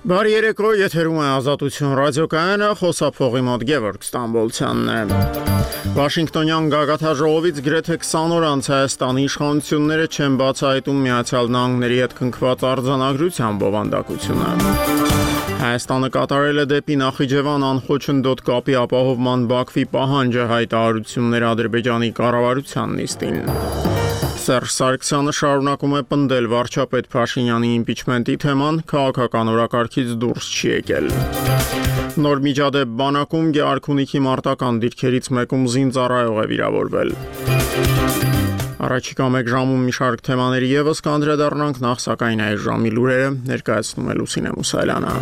Բարի երեկո, եթերում է Ազատություն ռադիոկայանը, խոսափողի մոտ Գևորգ Ստամբոլցյանն է։ Վաշինգտոնյան գագաթաժողովից գրեթե 20 օր անց Հայաստանի իշխանությունները չեն բացահայտում Միացյալ Նահանգների հետ կնքված արձանագրության բովանդակությունը։ Հայաստանը կատարել է դեպի Նախիջևան անխոչնդոտ կապի ապահովման Բաքվի պահանջը հայտարարություններ Ադրբեջանի կառավարության նիստին։ Սերժ Սարգսյանը շարունակում է պնդել վարչապետ Փաշինյանի իմպիչմենտի թեման, քաղաքական օրակարգից դուրս չի եկել։ Նոր միջադեպ բանակում Գեարքունիքի մարտական դիրքերից մեկում զինծառայող է վիրավորվել։ Առաջիկա մեկ ժամում մի շարք թեմաների ևս կանդրադառնանք, նախ սակայն այս ժամի լուրերը ներկայացնում է Լուսինե Մուսայելյանը։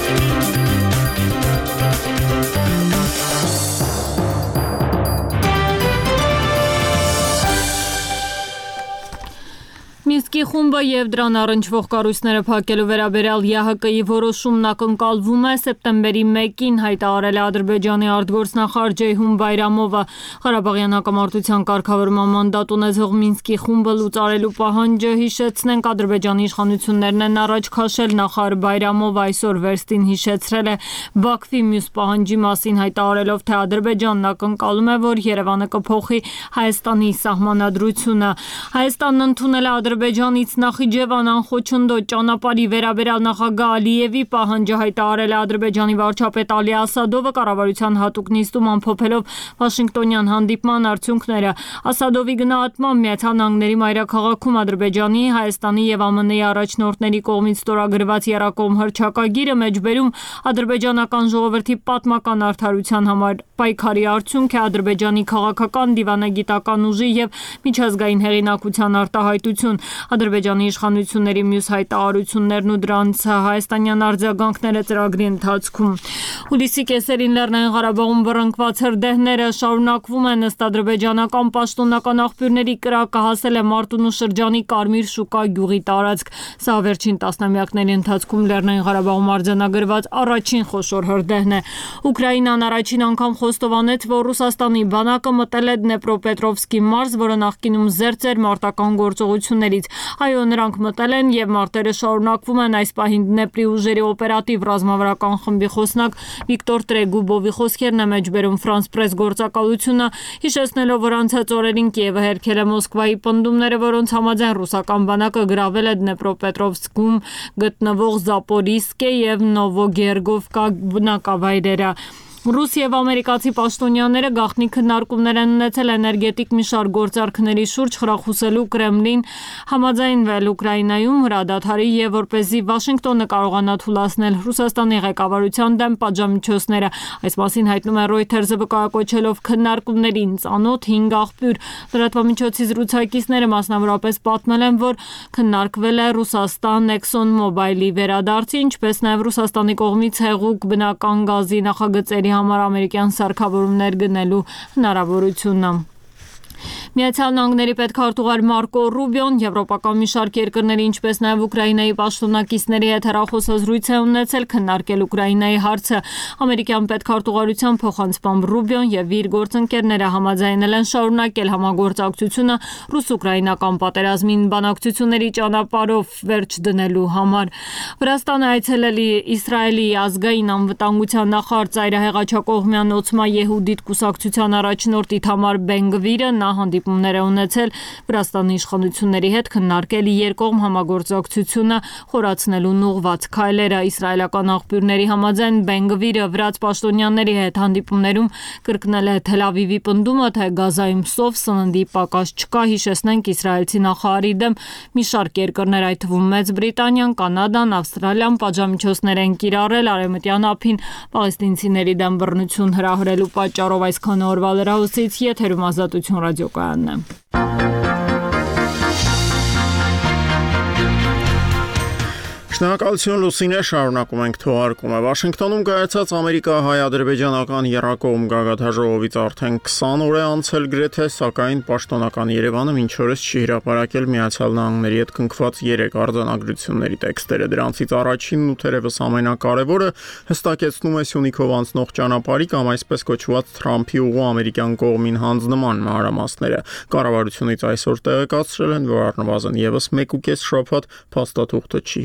Մինսկի խումբը եւ դրան առնչվող կառույցները փակելու վերաբերյալ ՀՀԿ-ի որոշումն ակնկալվում է սեպտեմբերի 1-ին հայտարարել է Ադրբեջանի արտգործնախարար Ջեյհուն Բայրամովը։ Ղարաբաղյան հակամարտության կարգավորման մանդատ ունեցող Մինսկի խումբը լուծարելու պահանջը, հիշեցնենք, Ադրբեջանի իշխանություններն են առաջ քաշել, նախարար Բայրամովը այսօր վերստին հիշեցրել է Բաքվի մյուս պահանջի մասին, հայտարարելով, թե Ադրբեջանն ակնկալում է, որ Երևանը կփոխի Հայաստանի սահմանադրությունը։ Հայաստանն ընդունել է Ադրբեջանից Նախիջևան անխոչնդոտ ճանապարհի վերաբերյալ նախագահ Ալիևի պահանջը, հայտարարել է Ադրբեջանի վարչապետ Ալի Ասադովը կառավարության հատուկ նիստում, ամփոփելով Վաշինգտոնյան հանդիպման արդյունքները։ Ասադովի գնահատմամբ Միացյալ Նահանգների մայրաքաղաքում Ադրբեջանի, Հայաստանի եւ ԱՄՆ-ի առաջնորդների կողմից ստորագրված եռակողմ հռչակագիրը մեջբերում ադրբեջանական ժողովրդի պատմական արդարության համար պայքարի արդյունք է, Ադրբեջանի քաղաքական, դիվանագիտական ուժի եւ միջազգային հեղինակության արտահայտություն։ Ադրբեջանի իշխանությունների մյուս հայտարարություններն ու դրանց հայաստանյան արձագանքները ծրագրի ընթացքում։ Հուլիսի կեսերին Լեռնային Ղարաբաղում բռնկված հրդեհները շարունակվում են, ըստ ադրբեջանական պաշտոնական աղբյուրների կրակը հասել է Մարտունու շրջանի Կարմիր շուկա գյուղի տարածք։ Սա վերջին տասնամյակների ընթացքում Լեռնային Ղարաբաղում արձանագրված առաջին խոշոր հրդեհն է։ Ուկրաինան առաջին անգամ խոստովանեց, որ Ռուսաստանի բանակը մտել է Դնեպրոպետրովսկի մարզ, որը նախկինում զերծ էր մարտական գործողություններից։ Այո, նրանք մտել են եւ մարտերը շարունակվում են, այս պահին Դնեպրի ուժերի օպերատիվ ռազմավարական խմբի խոսնակ Վիկտոր Տրեգուբովի խոսքերն է մեջբերում France Press գործակալությունը, հիշեցնելով, որ անցած օրերին Կիևը հերքել է Մոսկվայի պնդումները, որոնց համաձայն ռուսական բանակը գրավել է Դնեպրոպետրովսկում գտնվող Զապորիժսկե եւ Նովոգերգովկա բնակավայրերը։ Ռուս եւ ամերիկացի պաշտոնյաները գաղտնի քննարկումներ են ունեցել էներգետիկ մի շարք գործարքների շուրջ, խրախուսելու Կրեմլին համաձայնվել Ուկրաինայում հրադադարի եւ որպեսզի Վաշինգտոնը կարողանա թուլացնել Ռուսաստանի ղեկավարության դեմ պատժամիջոցները։ Այս մասին հայտնում է Reuters-ը, վկայակոչելով քննարկումներին ծանոթ 5 աղբյուր։ Լրատվամիջոցի զրուցակիցները մասնավորապես պատմել են, որ քննարկվել է Ռուսաստան ExxonMobil-ի վերադարձը, ինչպես նաեւ Ռուսաստանի կողմից հեղուկ բնական գազի նախագծերի համար ամերիկյան սարքավորումներ գնելու հնարավորությունը։ Միացյալ Նահանգների պետքարտուղար Մարկո Ռուբիոն եվրոպական մի շարք երկրների, ինչպես նաև Ուկրաինայի պաշտոնակիցների հետ հեռախոսազրույց է ունեցել, քննարկել Ուկրաինայի հարցը։ Ամերիկյան պետքարտուղարության փոխանցմամբ Ռուբիոն եւ իր գործընկերները համաձայնել են շարունակել համագործակցությունը ռուս-ուկրաինական պատերազմին բանակցությունների ճանապարհով վերջ դնելու համար։ Վրաստանը այցելել Իսրայելի ազգային անվտանգության նախարար ծայրահեղաչակողմյան Օցմա Եհուդիտ կուսակցության առաջնորդ Իթամար Բեն-Գվիրը հանդիպումներ է ունեցել Վրաստանի իշխանությունների հետ, քննարկել երկկողմ համագործակցությունը խորացնելուն ուղղված քայլերը։ Իսրայելական աղբյուրների համաձայն Բեն-Գվիրը վրաց պաշտոնյաների հետ հանդիպումներում կրկնել է Թել Ավիվի պնդումը, թե Գազայում սով սննդի պակաս չկա։ Հիշեցնենք, իսրայելցի նախարարի դեմ մի շարք երկրներ, այդ թվում Մեծ Բրիտանիան, Կանադան, Ավստրալիան պատժամիջոցներ են կիրառել Արևմտյան ափին պաղեստինցիների դեմ բռնություն հրահրելու պատճառով։ Այսքան օրվա լրահոսից եթերում Ազատություն ռադիոկայանն է։ Շնորհակալություն Լուսինե, շարունակում ենք թողարկումը։ Վաշինգտոնում կայացած ամերիկա-հայ-ադրբեջանական եռակողմ գագաթաժողովից արդեն 20 օր է անցել գրեթե, սակայն պաշտոնական Երևանը մինչ օրս չի հրապարակել Միացյալ Նահանգների հետ կնքված 3 արձանագրությունների տեքստերը։ Դրանցից առաջինն ու թերևս ամենակարևորը հստակեցնում է Սյունիքով անցնող ճանապարհի կամ այսպես կոչված Թրամփի ուղու ամերիկյան կողմին հանձնման մանրամասները։ Կառավարությունից այսօր տեղեկացրել են, որ առնվազն եւս 1.5 շաբաթ փաստաթուղթը չի հրապարակվել։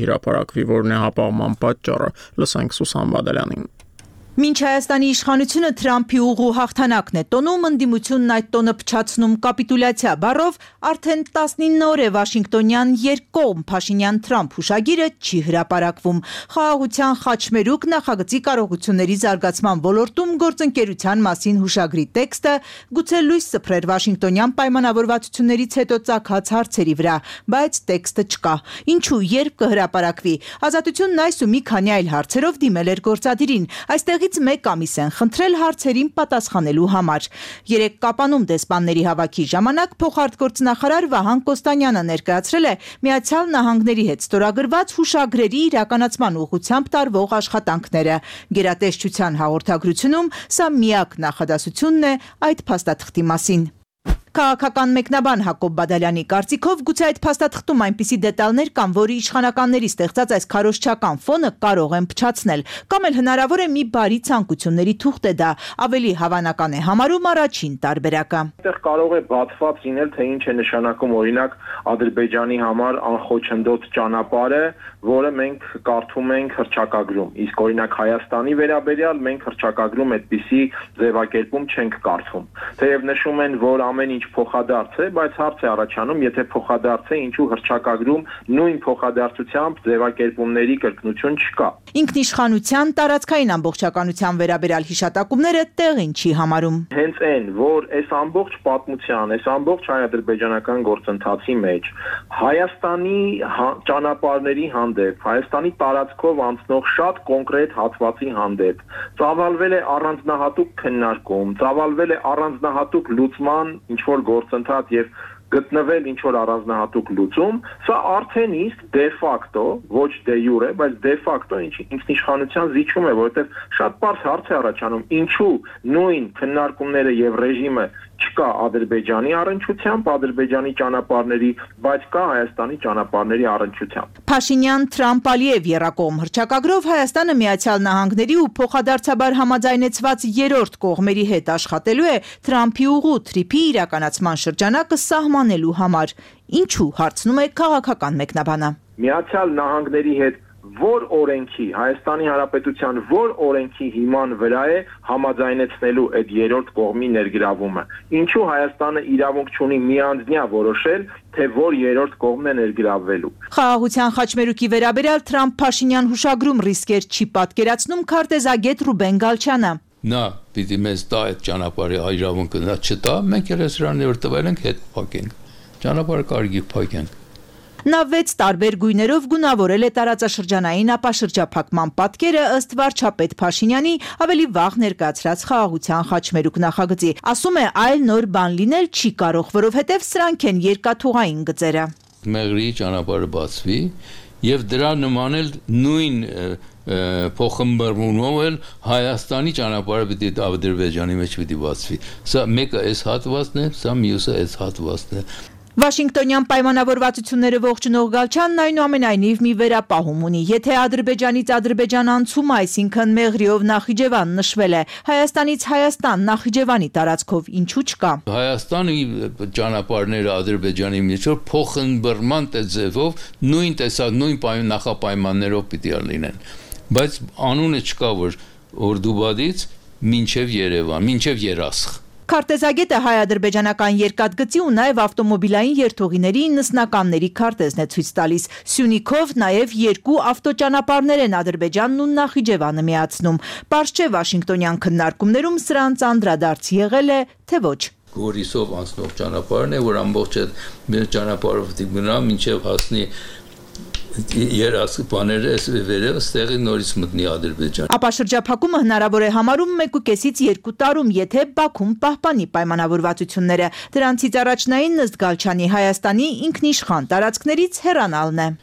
հրապարակվի, որն է հապաղման պատճառը։ Լսենք Սուսան Բադալյանին։ Մինչ Հայաստանի իշխանությունը Թրամփի ուղու հաղթանակն է տոնում, ընդդիմությունն այդ տոնը փչացնում կապիտուլյացիա բառով, արդեն 19 օր է Վաշինգտոնյան երկկողմ Փաշինյան-Թրամփ հուշագիրը չի հրապարակվում։ Խաղաղության խաչմերուկ նախագծի կարողությունների զարգացման ոլորտում գործընկերության մասին հուշագրի տեքստը գուցե լույս սփռեր Վաշինգտոնյան պայմանավորվածություններից հետո ծագած հարցերի վրա, բայց տեքստը չկա։ Ինչու, երբ կհրապարակվի։ Ազատությունն այս ու մի քանի այլ հարցերով դիմել էր գործադիրին։ Այստեղ մեկ ամիս են խնդրել հարցերին պատասխանելու համար։ Երեք Կապանում դեսպանների հավաքի ժամանակ փոխարտգործնախարար Վահան Կոստանյանը ներկայացրել է Միացյալ Նահանգների հետ ստորագրված հուշագրերի իրականացման ուղղությամբ տարվող աշխատանքները։ Գերատեսչության հաղորդագրությունում սա միակ նախադասությունն է այդ փաստաթղթի մասին։ Քաղաքական մեկնաբան Հակոբ Բադալյանի կարծիքով գուցե այդ փաստաթղթում այնպիսի դետալներ կան, որի իշխանականների ստեղծած այս քարոզչական ֆոնը կարող են փչացնել, կամ էլ հնարավոր է մի բարի ցանկությունների թուղթ է դա, ավելի հավանական է համարում առաջին տարբերակը։ Այդտեղ կարող է բացված լինել, թե ինչ է նշանակում օրինակ Ադրբեջանի համար անխոչնդոտ ճանապարհը, որը մենք կարդում ենք հռչակագրում, իսկ օրինակ Հայաստանի վերաբերյալ մենք հռչակագրում այդպիսի ձևակերպում չենք կարդում։ Թեև նշում են, որ ամեն ինչ փոխադարձ է, բայց հարց է առաջանում, եթե փոխադարձ է, ինչու հռչակագրում նույն փոխադարձությամբ ձևակերպումների կրկնություն չկա։ Ինքնիշխանության տարածքային ամբողջականության վերաբերյալ հիշատակումները տեղին չի համարում։ Հենց այն, որ այս ամբողջ պատմության, այս ամբողջ հայ-ադրբեջանական գործընթացի մեջ Հայաստանի ճանապարհների հանդեպ, Հայաստանի տարածքով անցնող շատ կոնկրետ հատվածի հանդեպ ծավալվել է առանձնահատուկ քննարկում, ծավալվել է առանձնահատուկ լուծման ինչ-որ գործընթաց եւ գտնվել ինչ-որ առանձնահատուկ լուծում, սա արդեն իսկ դե ֆակտո, ոչ դե յուրե, բայց դե ֆակտո ինքնիշխանության զիջում է, որովհետեւ շատ բարձ հարց է առաջանում, ինչու նույն քննարկումները եւ ռեժիմը չկա Ադրբեջանի առնչությամբ, Ադրբեջանի ճանապարհների, բայց կա Հայաստանի ճանապարհների առնչությամբ։ Փաշինյան-Թրամփ-Ալիև երակողմ հռչակագրով Հայաստանը Միացյալ Նահանգների ու փոխադարձաբար համաձայնեցված երրորդ կողմերի հետ աշխատելու է Թրամփի ուղու թրիփի իրականացման շրջանակը սահմանելու համար։ Ինչու, հարցնում է քաղաքական մեկնաբանը։ Միացյալ Նահանգների հետ որ օրենքի, Հայաստանի Հանրապետության որ օրենքի հիման վրա է համաձայնեցնելու այդ երրորդ կողմի ներգրավումը։ Ինչու Հայաստանը իրավունք չունի միանձնյա որոշել, թե որ երրորդ կողմն է ներգրավվելու։ Խաղաղության խաչմերուկի վերաբերյալ Թրամփ-Փաշինյան հուշագրում ռիսկեր չի պատկերացնում քարտեզագետ Ռուբեն Գալչյանը։ Նա պիտի մեզ տա այդ ճանապարհի իրավունքը, նա չտա, մենք էլ սրանից որ տվել ենք հետ փակենք։ Ճանապարհը կարելի փակենք։ Նա 6 տարբեր գույներով գունավորել է տարածաշրջանային ապաշրջափակման պատկերը ըստ վարչապետ Փաշինյանի ավելի վաղ ներկայացրած խաղաղության խաչմերուկ նախագծի։ Ասում է, այլ նոր բան լինել չի կարող, որովհետև սրանք են երկաթուղային գծերը։ Մեղրի ճանապարհը բացվի եւ դրա նման էլ նույն փոխմբռնումով էլ Հայաստանի ճանապարհը պիտի Ադրբեջանի մեջ պիտի բացվի։ Սա մեկը այս հատվածն է, սա մյուսը այս հատվածն է։ Վաշինգտոնյան պայմանավորվածությունները ողջունող Գալչյանն այնուամենայնիվ մի վերապահում ունի։ Եթե Ադրբեջանից Ադրբեջան անցումը, այսինքն Մեղրիով Նախիջևան նշվել է, Հայաստանից Հայաստան Նախիջևանի տարածքով ինչու չկա։ Հայաստանի ճանապարհները Ադրբեջանի մեջ փոխմբռնման ձևով նույն տեսակ նույն նախապայմաններով պիտի լինեն, բայց անունը չկա, որ Օրդուբադից մինչև Երևան, մինչև Երասխ։ Քարտեզագետը հայ-ադրբեջանական երկաթգծի ու նաև ավտոմոբիլային երթուղիների նսնականների քարտեզն է ցույց տալիս։ Սյունիքով նաև 2 ավտոճանապարհներ են Ադրբեջանն ու Նախիջևանը միացնում։ Պարզ չէ Վաշինգտոնյան քննարկումներում սրանց անդրադարձ եղել է, թե ոչ։ Գորիսով անցնող ճանապարհն է, որ ամբողջ այդ ճանապարհով գնա մինչև հասնի երասխպաները վերևս տեղի նորից մտնի Ադրբեջան։ Ապաշրջափակումը հնարավոր է համարում 1.5-ից 2 տարում, եթե Բաքուն պահպանի պայմանավորվածությունները։ Դրանցից առաջնային ըստ Գալչյանի Հայաստանի ինքնիշխան տարածքներից հեռանալն է։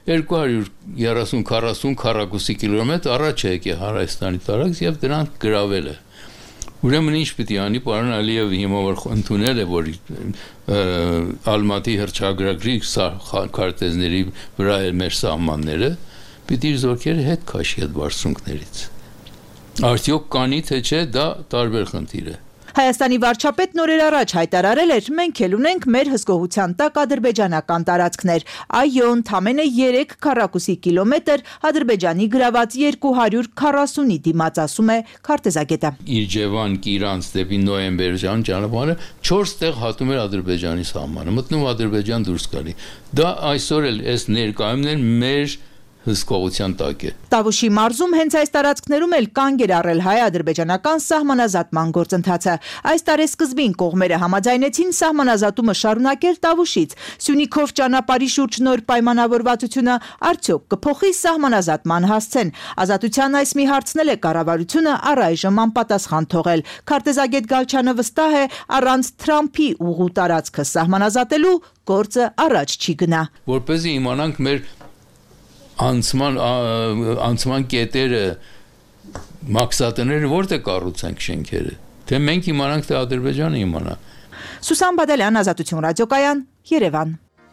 230-40 քառակուսի կիլոմետր առաջ է եկել Հայաստանի տարածք եւ դրանք գրավել է։ Ուրեմն ինչ պիտի անի պարոն Ալիևը հիմա որ ընդունել է, որ Ալմատի հռչակագրի քարտեզների վրա է մեր սահմանները, պիտի զորքերը հետ քաշի այդ բարձունքներից։ Արդյոք կանի թե չէ, դա տարբեր խնդիր է։ Հայաստանի վարչապետն օրեր առաջ հայտարարել էր. մենք էլ ունենք մեր հսկողության տակ ադրբեջանական տարածքներ։ Այո, ընդամենը 3 քառակուսի կիլոմետր Ադրբեջանի գրաված 240-ի դիմաց, ասում է քարտեզագետը։ Իջևան, Կիրանց դեպի Նոյեմբերյան ճանապարհը 4 տեղ հատում էր Ադրբեջանի սահմանը, մտնում Ադրբեջան դուրս գալի։ Դա այսօր էլ այս ներկայումն էլ մեր հսկողության տակ է։ Տավուշի մարզում հենց այս տարածքներում էլ կանգ էր առել հայ-ադրբեջանական սահմանազատման գործընթացը։ Այս տարեսկզբին կողմերը համաձայնեցին սահմանազատումը շարունակել Տավուշից։ Սյունիքով ճանապարհի շուրջ նոր պայմանավորվածությունը արդյոք կփոխի սահմանազատման հասցեն։ Ազատության այս մի հարցնել է կառավարությունը առայժմ անպատասխան թողել։ Քարտեզագետ Գալչյանը վստահ է, առանց Թրամփի ուղու տարածքը սահմանազատելու գործը առաջ չի գնա։ Որպեսզի իմանանք մեր անցման կետերը, մաքսատները որտե կառուցենք շենքերը, թե մենք իմանանք, թե Ադրբեջանը իմանա։ Սուսան Բադալյան, Ազատություն ռադիոկայան, Երևան։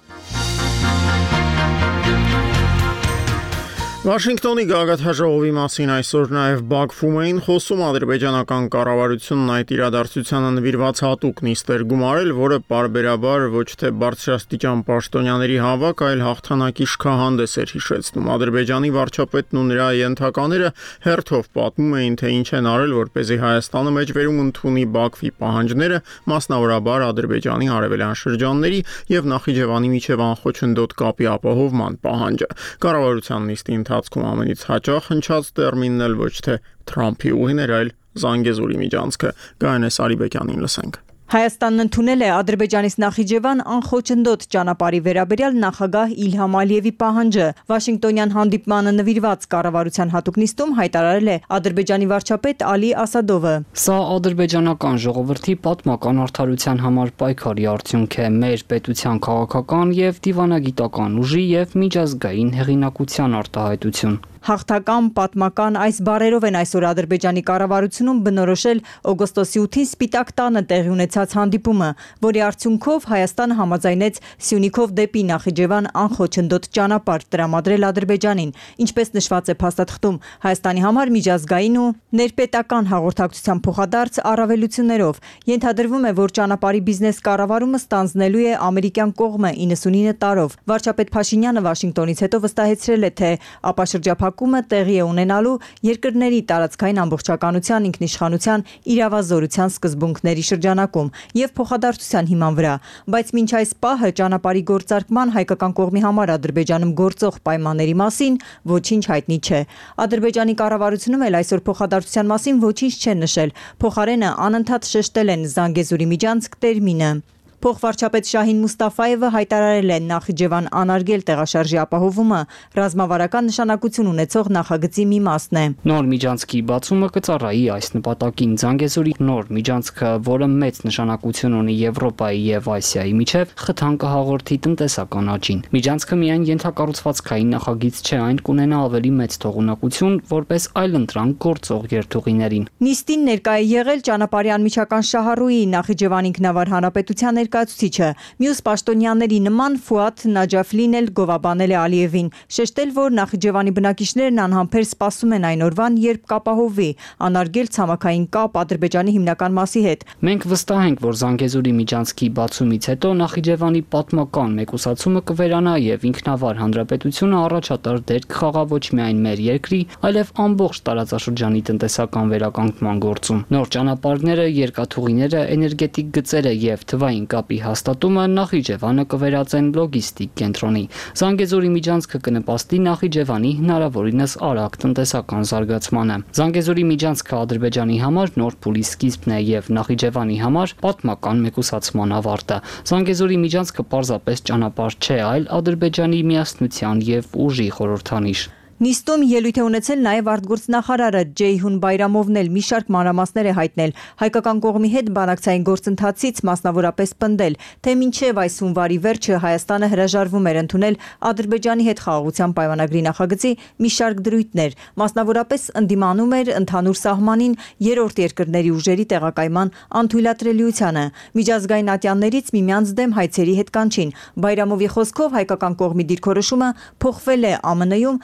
Վաշինգտոնի գագաթաժողովի մասին այսօր նաև Բաքվում էին խոսում ադրբեջանական կառավարությունն այդ իրադարձությանը նվիրված հատուկ նիստ էր գումարել, որը պարբերաբար ոչ թե բարձրաստիճան պաշտոնյաների հավաք, այլ հաղթանակի շքահանդես էր հիշեցնում։ Ադրբեջանի վարչապետն ու նրա ենթակաները հերթով պատմում էին, թե ինչ են արել, որպեսզի Հայաստանը մեջբերում ընդունի Բաքվի պահանջները, մասնավորաբար Ադրբեջանի արևելյան շրջանների եւ Նախիջևանի միջև անխոչնդոտ կապի ապահովման պահանջը։ Կառավարության նիստի ընթացքում ամենից հաճախ հնչած տերմինն էլ ոչ թե Թրամփի ուղին էր, այլ Զանգեզուրի միջանցքը։ Գայանե Սարիբեկյանին լսենք։ Հայաստանն ընդունել է Ադրբեջանից Նախիջևան անխոչնդոտ ճանապարհի վերաբերյալ նախագահ Իլհամ Ալիևի պահանջը։ Վաշինգտոնյան հանդիպմանը նվիրված կառավարության հատուկ նիստում հայտարարել է Ադրբեջանի վարչապետ Ալի Ասադովը։ Սա ադրբեջանական ժողովրդի պատմական արդարության համար պայքարի արդյունք է, մեր պետության քաղաքական եւ դիվանագիտական ուժի եւ միջազգային հեղինակության արտահայտություն։ Հաղթական պատմական այս բառերով են այսօր Ադրբեջանի կառավարությունում բնորոշել օգոստոսի 8-ին Սպիտակ տանը տեղի ունեցած հանդիպումը, որի արդյունքով Հայաստանը համաձայնեց Սյունիքով դեպի Նախիջևան անխոչնդոտ ճանապարհ տրամադրել Ադրբեջանին, ինչպես նշված է փաստաթղթում, Հայաստանի համար միջազգային ու ներպետական հաղորդակցության փոխադարձ առավելություններով։ Ենթադրվում է, որ ճանապարհի բիզնես կառավարումը ստանձնելու է ամերիկյան կողմը 99 տարով։ Վարչապետ Փաշինյանը Վաշինգտոնից հետո վստահեցրել է, թե ապաշրջափակումը տեղի է ունենալու երկրների տարածքային ամբողջականության, ինքնիշխանության, իրավազորության սկզբունքների շրջանակում եւ փոխադարձության հիման վրա, բայց մինչ այս պահը ճանապարհի գործարկման հայկական կողմի համար Ադրբեջանում գործող պայմանների մասին ոչինչ հայտնի չէ։ Ադրբեջանի կառավարությունում էլ այսօր փոխադարձության մասին ոչինչ չեն նշել, փոխարենը անընդհատ շեշտել են Զանգեզուրի միջանցք տերմինը։ Փոխվարչապետ Շահին Մուստաֆայևը հայտարարել է Նախիջևան անարգել տեղաշարժի ապահովումը ռազմավարական նշանակություն ունեցող նախագծի մի մասն է։ Նոր միջանցքի բացումը կծառայի այս նպատակին։ Զանգեզուրի նոր միջանցքը, որը մեծ նշանակություն ունի Եվրոպայի եւ Ասիայի միջև, խթան կհաղորդի տնտեսական աճին։ Միջանցքը միայն ենթակառուցվածքային նախագիծ չէ, այն կունենա ավելի մեծ թողունակություն, որպես այլընտրանք գործող երթուղիներին։ Նիստին ներկայ է եղել ճանապարհի անմիջական շահառուի Նախիջևան ինքնավար հանրապետության ներկայացուցիչը։ Մյուս պաշտոնյաների նման Ֆուադ Նաջաֆլին էլ գովաբանել է Ալիևին, շեշտել, որ Նախիջևանի բնակիչներն անհամբեր սպասում են այն օրվան, երբ կապահովվի անարգել ցամաքային կապ Ադրբեջանի հիմնական մասի հետ։ Մենք վստահ ենք, որ Զանգեզուրի միջանցքի բացումից հետո Նախիջևանի պատմական մեկուսացումը կվերանա եւ ինքնավար հանրապետությունը առաջատար դեր կխաղա ոչ միայն մեր երկրի, այլև ամբողջ տարածաշրջանի տնտեսական վերականգնման գործում։ Նոր ճանապարհները, երկաթուղիները, էներգետիկ գծերը եւ թվային կապի հաստատումը Նախիջևանը կվերածեն լոգիստիկ կենտրոնի։ Զանգեզուրի միջանցքը կնպաստի Նախիջևանի հնարավորինս արագ տնտեսական զարգացմանը։ Զանգեզուրի միջանցքը Ադրբեջանի համար նոր փուլի սկիզբն է եւ Նախիջևանի համար պատմական մեկուսացման ավարտը։ Զանգեզուրի միջանցքը պարզապես ճանապարհ չէ, այլ Ադրբեջանի միասնության եւ ուժի խորհրդանիշ։ Նիստում ելույթ է ունեցել նաև արտգործնախարարը Ջեյհուն Բայրամովն էլ մի շարք մանրամասներ է հայտնել հայկական կողմի հետ բանակցային գործընթացից մասնավորապես պնդել, թե մինչև այս հունվարի վերջը Հայաստանը հրաժարվում էր ընդունել Ադրբեջանի հետ խաղաղության պայմանագրի նախագծի մի շարք դրույթներ, մասնավորապես ընդդիմանում էր ընդհանուր սահմանին երրորդ երկրների ուժերի տեղակայման անթույլատրելիությանը։ Միջազգային ատյաններից միմյանց դեմ հայցերի հետ կանչին։ Բայրամովի խոսքով հայկական կողմի դիրքորոշումը փոխվել է ԱՄՆ-ում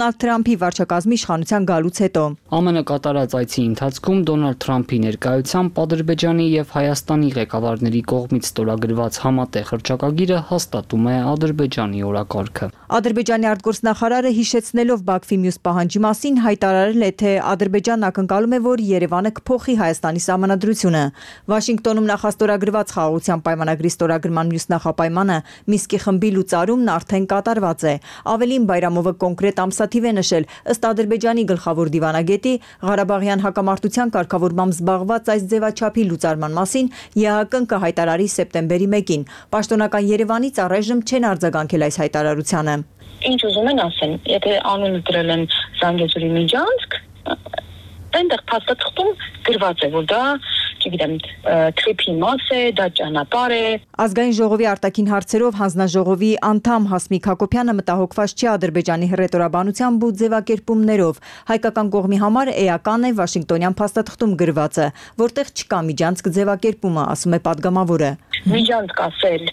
Դոնալդ Թրամփի վարչակազմի իշխանության գալուց հետո։ ԱՄՆ կատարած այցի ընթացքում Դոնալդ Թրամփի ներկայությամբ Ադրբեջանի եւ Հայաստանի ղեկավարների կողմից ստորագրված համատեղ հռչակագիրը հաստատում է Ադրբեջանի օրակարգը։ Ադրբեջանի արտգործնախարարը հիշեցնելով Բաքվի մյուս պահանջի մասին հայտարարել է, թե Ադրբեջանն ակնկալում է, որ Երևանը կփոխի Հայաստանի սահմանադրությունը։ Վաշինգտոնում նախաստորագրված խաղաղության պայմանագրի ստորագրման մյուս նախապայմանը Միսկի խմբի լուծարումն արդեն կատարված է։ Ավելին Բայրամովը կոնկրետ ամսաթիվ է նշել, ըստ Ադրբեջանի գլխավոր դիվանագետի, Ղարաբաղյան հակամարտության կարգավորմամբ զբաղված այս ձևաչափի լուծարման մասին ԵԱՀԿ-ն կհայտարարի սեպտեմբերի 1-ին։ Պաշտոնական Երևանից առայժմ չեն արձագանքել այս հայտարարությանը։ Ինչ ուզում են ասեն, եթե անունը դրել են Զանգեզուրի միջանցք, այնտեղ փաստաթղթում գրված է, որ դա, չգիտեմ, թրիփի մաս է, դա ճանապարհ է։ Ազգային ժողովի արտաքին հարցերով հանձնաժողովի անդամ Հասմիկ Հակոբյանը մտահոգված չի Ադրբեջանի հռետորաբանությամբ ու ձևակերպումներով։ Հայկական կողմի համար էական է Վաշինգտոնյան փաստաթղթում գրվածը, որտեղ չկա միջանցք ձևակերպումը, ասում է պատգամավորը։ Միջանցք ասել,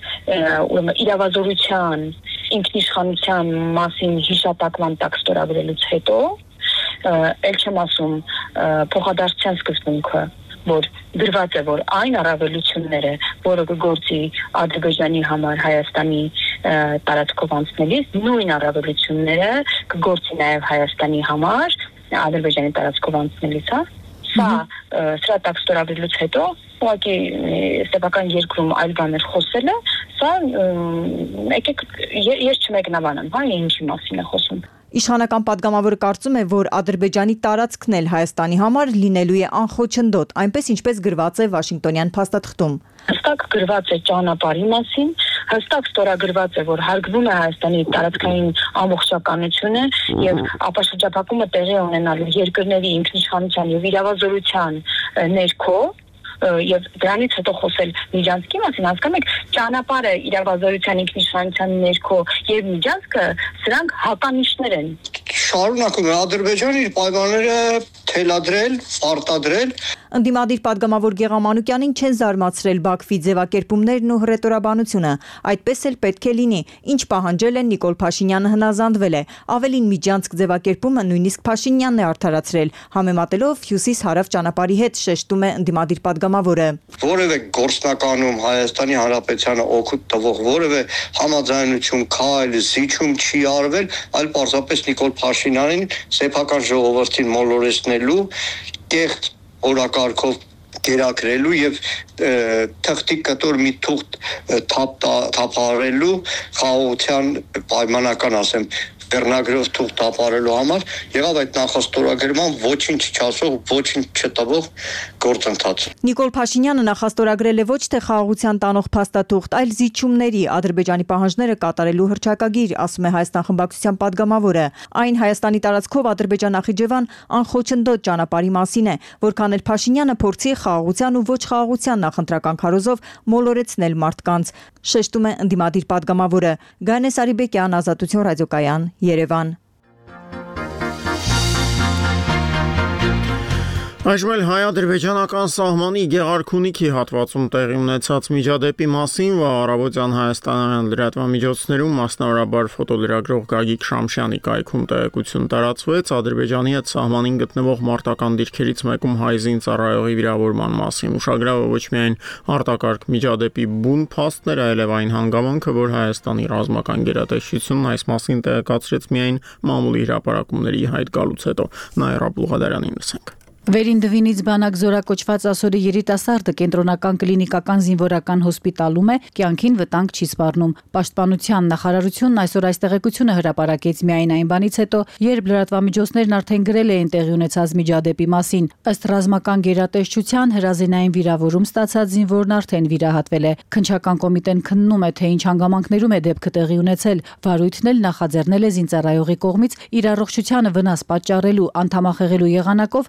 իրավազորության, ինքնիշխանության մասին հիշատակման տակ ստորագրելուց հետո, ել չեմ ասում փոխադարձության սկզբունքը, որ դրված է, որ այն առավելությունները, որը կգործի Ադրբեջանի համար Հայաստանի տարածքով անցնելիս, նույն առավելությունները կգործի նաև Հայաստանի համար Ադրբեջանի տարածքով անցնելիս, հա։ Սա սրա տակ ստորագրելուց հետո ուղղակի սեփական երկրում այլ բաներ խոսելը, սա եկեք ես չմեկնաբանեմ, հա, ինչի մասին է խոսում։ Իշխանական պատգամավորը կարծում է, որ Ադրբեջանի տարածքն էլ Հայաստանի համար լինելու է անխոչնդոտ, այնպես ինչպես գրված է Վաշինգտոնյան փաստաթղթում։ Հստակ գրված է ճանապարհի մասին, հստակ ստորագրված է, որ հարգվում է Հայաստանի տարածքային ամբողջականությունը եւ ապաշրջափակումը տեղի ունենալու երկրների ինքնիշխանության եւ իրավազորության ներքո եւ դրանից հետո խոսել միջանցքի մասին, հասկանում եք, ճանապարհը իրավազորության ինքնիշխանության ներքո եւ միջանցքը սրանք հականիշներ են։ Շարունակում է Ադրբեջանը իր պայմանները թելադրել, արտադրել։ Ընդդիմադիր պատգամավոր Գեղամանուկյանին չեն զարմացրել Բաքվի ձևակերպումներն ու հռետորաբանությունը, այդպես էլ պետք է լինի, ինչ պահանջել են Նիկոլ Փաշինյանը հնազանդվել է, ավելին միջանցք ձևակերպումը նույնիսկ Փաշինյանն է արդարացրել, համեմատելով հյուսիս-հարավ ճանապարհի հետ, շեշտում է ընդդիմադիր պատգամավորը։ Որևէ գործնականում Հայաստանի Հանրապետությանը օգուտ տվող որևէ համաձայնություն, քայլ, զիջում չի արվել, այլ պարզապես Նիկոլ Փաշինյանին սեփական ժողովրդին մոլորեցնելու կեղծ օրակարգով գերակրելու եւ թղթի կտոր մի թուղթ թափարելու խաղաղության պայմանական, ասեմ, վերնագրով թուղթ տապարելու համար եղավ այդ նախաստորագրման ոչինչ չասող, ոչինչ չտվող գործընթաց։ Նիկոլ Փաշինյանը նախաստորագրել է ոչ թե խաղաղության տանող փաստաթուղթ, այլ զիջումների Ադրբեջանի պահանջները կատարելու հռչակագիր, ասում է Հայաստան խմբակցության պատգամավորը։ Այն Հայաստանի տարածքով Ադրբեջան-Նախիջևան անխոչնդոտ ճանապարհի մասին է, որքան էլ Փաշինյանը փորձի խաղաղության ու ոչ խաղաղության նախընտրական քարոզով մոլորեցնել մարդկանց, շեշտում է ընդդիմադիր պատգամավորը։ Գայանե Սարիբեկյան, Ազատություն ռադիոկայան, Երևան։ Այժմ էլ հայ-ադրբեջանական սահմանի Գեղարքունիքի հատվածում տեղի ունեցած միջադեպի մասին առավոտյան հայաստանյան լրատվամիջոցներում, մասնավորաբար ֆոտոլրագրող Գագիկ Շամշյանի կայքում տեղեկություն տարածվեց Ադրբեջանի հետ սահմանին գտնվող մարտական դիրքերից մեկում հայ զինծառայողի վիրավորման մասին։ Ուշագրավը ոչ միայն արտակարգ միջադեպի բուն փաստն էր, այլև այն հանգամանքը, որ Հայաստանի ռազմական գերատեսչությունն այս մասին տեղեկացրեց միայն մամուլի հրապարակումների հայտ գալուց հետո։ Նաիրա Բլուղադարանին լսենք։ Վերին դվինից բանակ զորակոչված ասորի երիտասարդը կենտրոնական կլինիկական զինվորական հոսպիտալում է, կյանքին վտանգ չի սպառնում։ Պաշտպանության նախարարությունն այսօր այս տեղեկությունը հրապարակեց միայն այն բանից հետո, երբ լրատվամիջոցներն արդեն գրել էին տեղի ունեցած միջադեպի մասին։ Ըստ ռազմական գերատեսչության հրազենային վիրավորում ստացած զինվորն արդեն վիրահատվել է։ Քննչական կոմիտեն քննում է, թե ինչ հանգամանքներում է դեպքը տեղի ունեցել։ Վարույթն էլ նախաձեռնել է զինծառայողի կողմից իր առողջությանը վնաս պատճառելու, անդամախեղելու եղանակով զինվոր